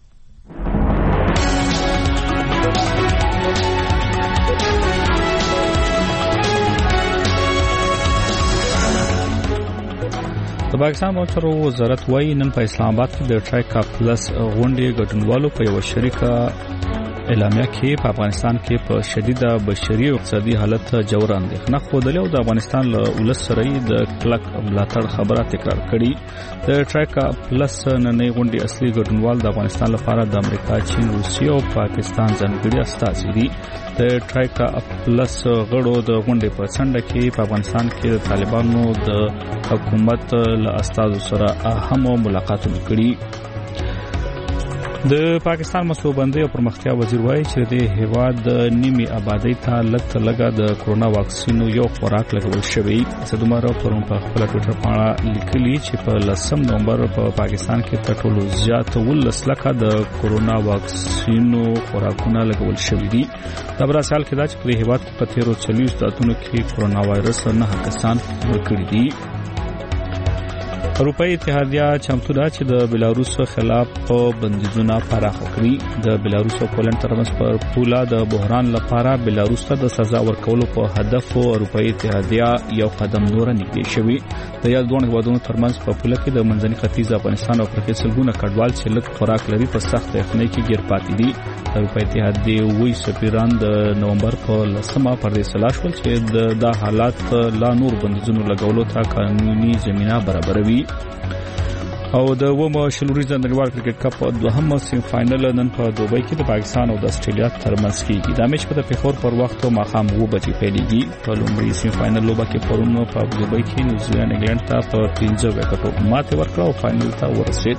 B: د پاکستان موټر وزارت وايي نن په اسلام آباد کې د ټرایکا پلس غونډې ګډونوالو په یو شریکه اعلامیه کې په افغانستان کې په شدیده بشري او اقتصادي حالت جوړ اندېښنه خوده او د افغانستان له ولس سره د کلک ملاتړ خبره تکرار کړي. د ټرایکا پلس نننۍ غونډې اصلي ګډونوال د افغانستان لپاره د امریکا، چین، روسیې او پاکستان ځانګړي استازي دي. د ټرایکا پلس غړو د غونډې په څنډه کې په افغانستان کې د طالبانو د حکومت له استازو سره هم ملاقاتونه کړي. د پاکستان مسوبندي او پرمختیا وزیر وایي چې د هیواد د نیمه آبادی ته لږ لږه د کرونا واکسینو یو خوراک لګول شوی. صدومره پرون په خپل ټویټر باندې لیکلي چې په لسم نومبر په پاکستان کې تر ټولو زیات ولس لکه د کرونا واکسینو خوراکونه لګول شوی دي. دا براسال کې دا چې په هیواد په تیرو چلیس داتونو کې کرونا وایرس نه کسان ورکړي دي. اروپאי اتحادیه چمتو ده چې د بلاروس خلاف بندیزونه پراخ کړي. د بلاروس او پولند ترمنځ پر پوله د بحران لپاره بلاروس ته د سزا ورکولو په هدف اروپאי اتحادیه یو قدم نور نږدې شوی. د یاد دوه هیوادونو ترمنځ په پوله کې د منځني ختیځ افغانستان او افریقا سلګونه کډوال چې لږ خوراک لري په سخت یخنۍ کې ګیر پاتې دي. اروپאי اتحادیه وی سفیران د نومبر په لسمه پر دې سلاش ول چې د حالات لا نور بندیزونو لګولو ته قانوني زمينه برابروي. او د ومه شلوريزه نړیوال کرکټ کپ دوهمه سیم فائنل نن په دوبۍ کې د پاکستان او د استرالیا ترمنځ کیږي. دا میچ په پیښور پر وخت او ماښام و بجې پیلېږي. په لومړي سیم فائنل لوبه کې پرون په دوبۍ کې نیوزیلند انګلند ته په پنځه وکټو ماته ورکړه او فائنل ته ورسید.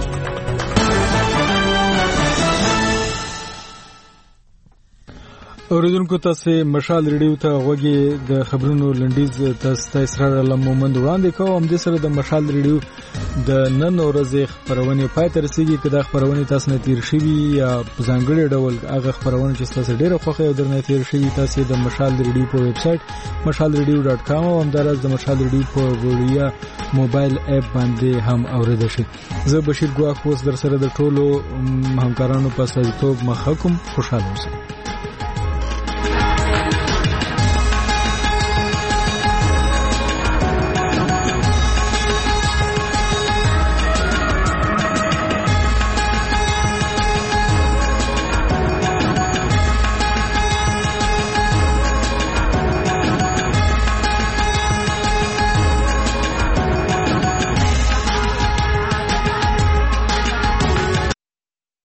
A: اوریدونکو تاسو مشال ریډیو ته غوږی د خبرونو لنډیز تاسو ته اسرار لمومند وړاندې کوم. د سره د مشال ریډیو د نن ورځې خبرونه پای تر رسیدي کده خبرونه تاسو نه تیر شوي یا په ځانګړي ډول هغه خبرونه چې تاسو ډیره خوښه او درنه تیر شوي تاسو د مشال ریډیو په ویب سټ مشال ریډیو ډاټ کام او همدارس د مشال ریډیو په وړیا موبایل اپ باندې هم اوریدل شي. زه بشیر ګواخ اوس در سره د ټولو همکارانو په سازتوب مخکم خوشاله اوسم.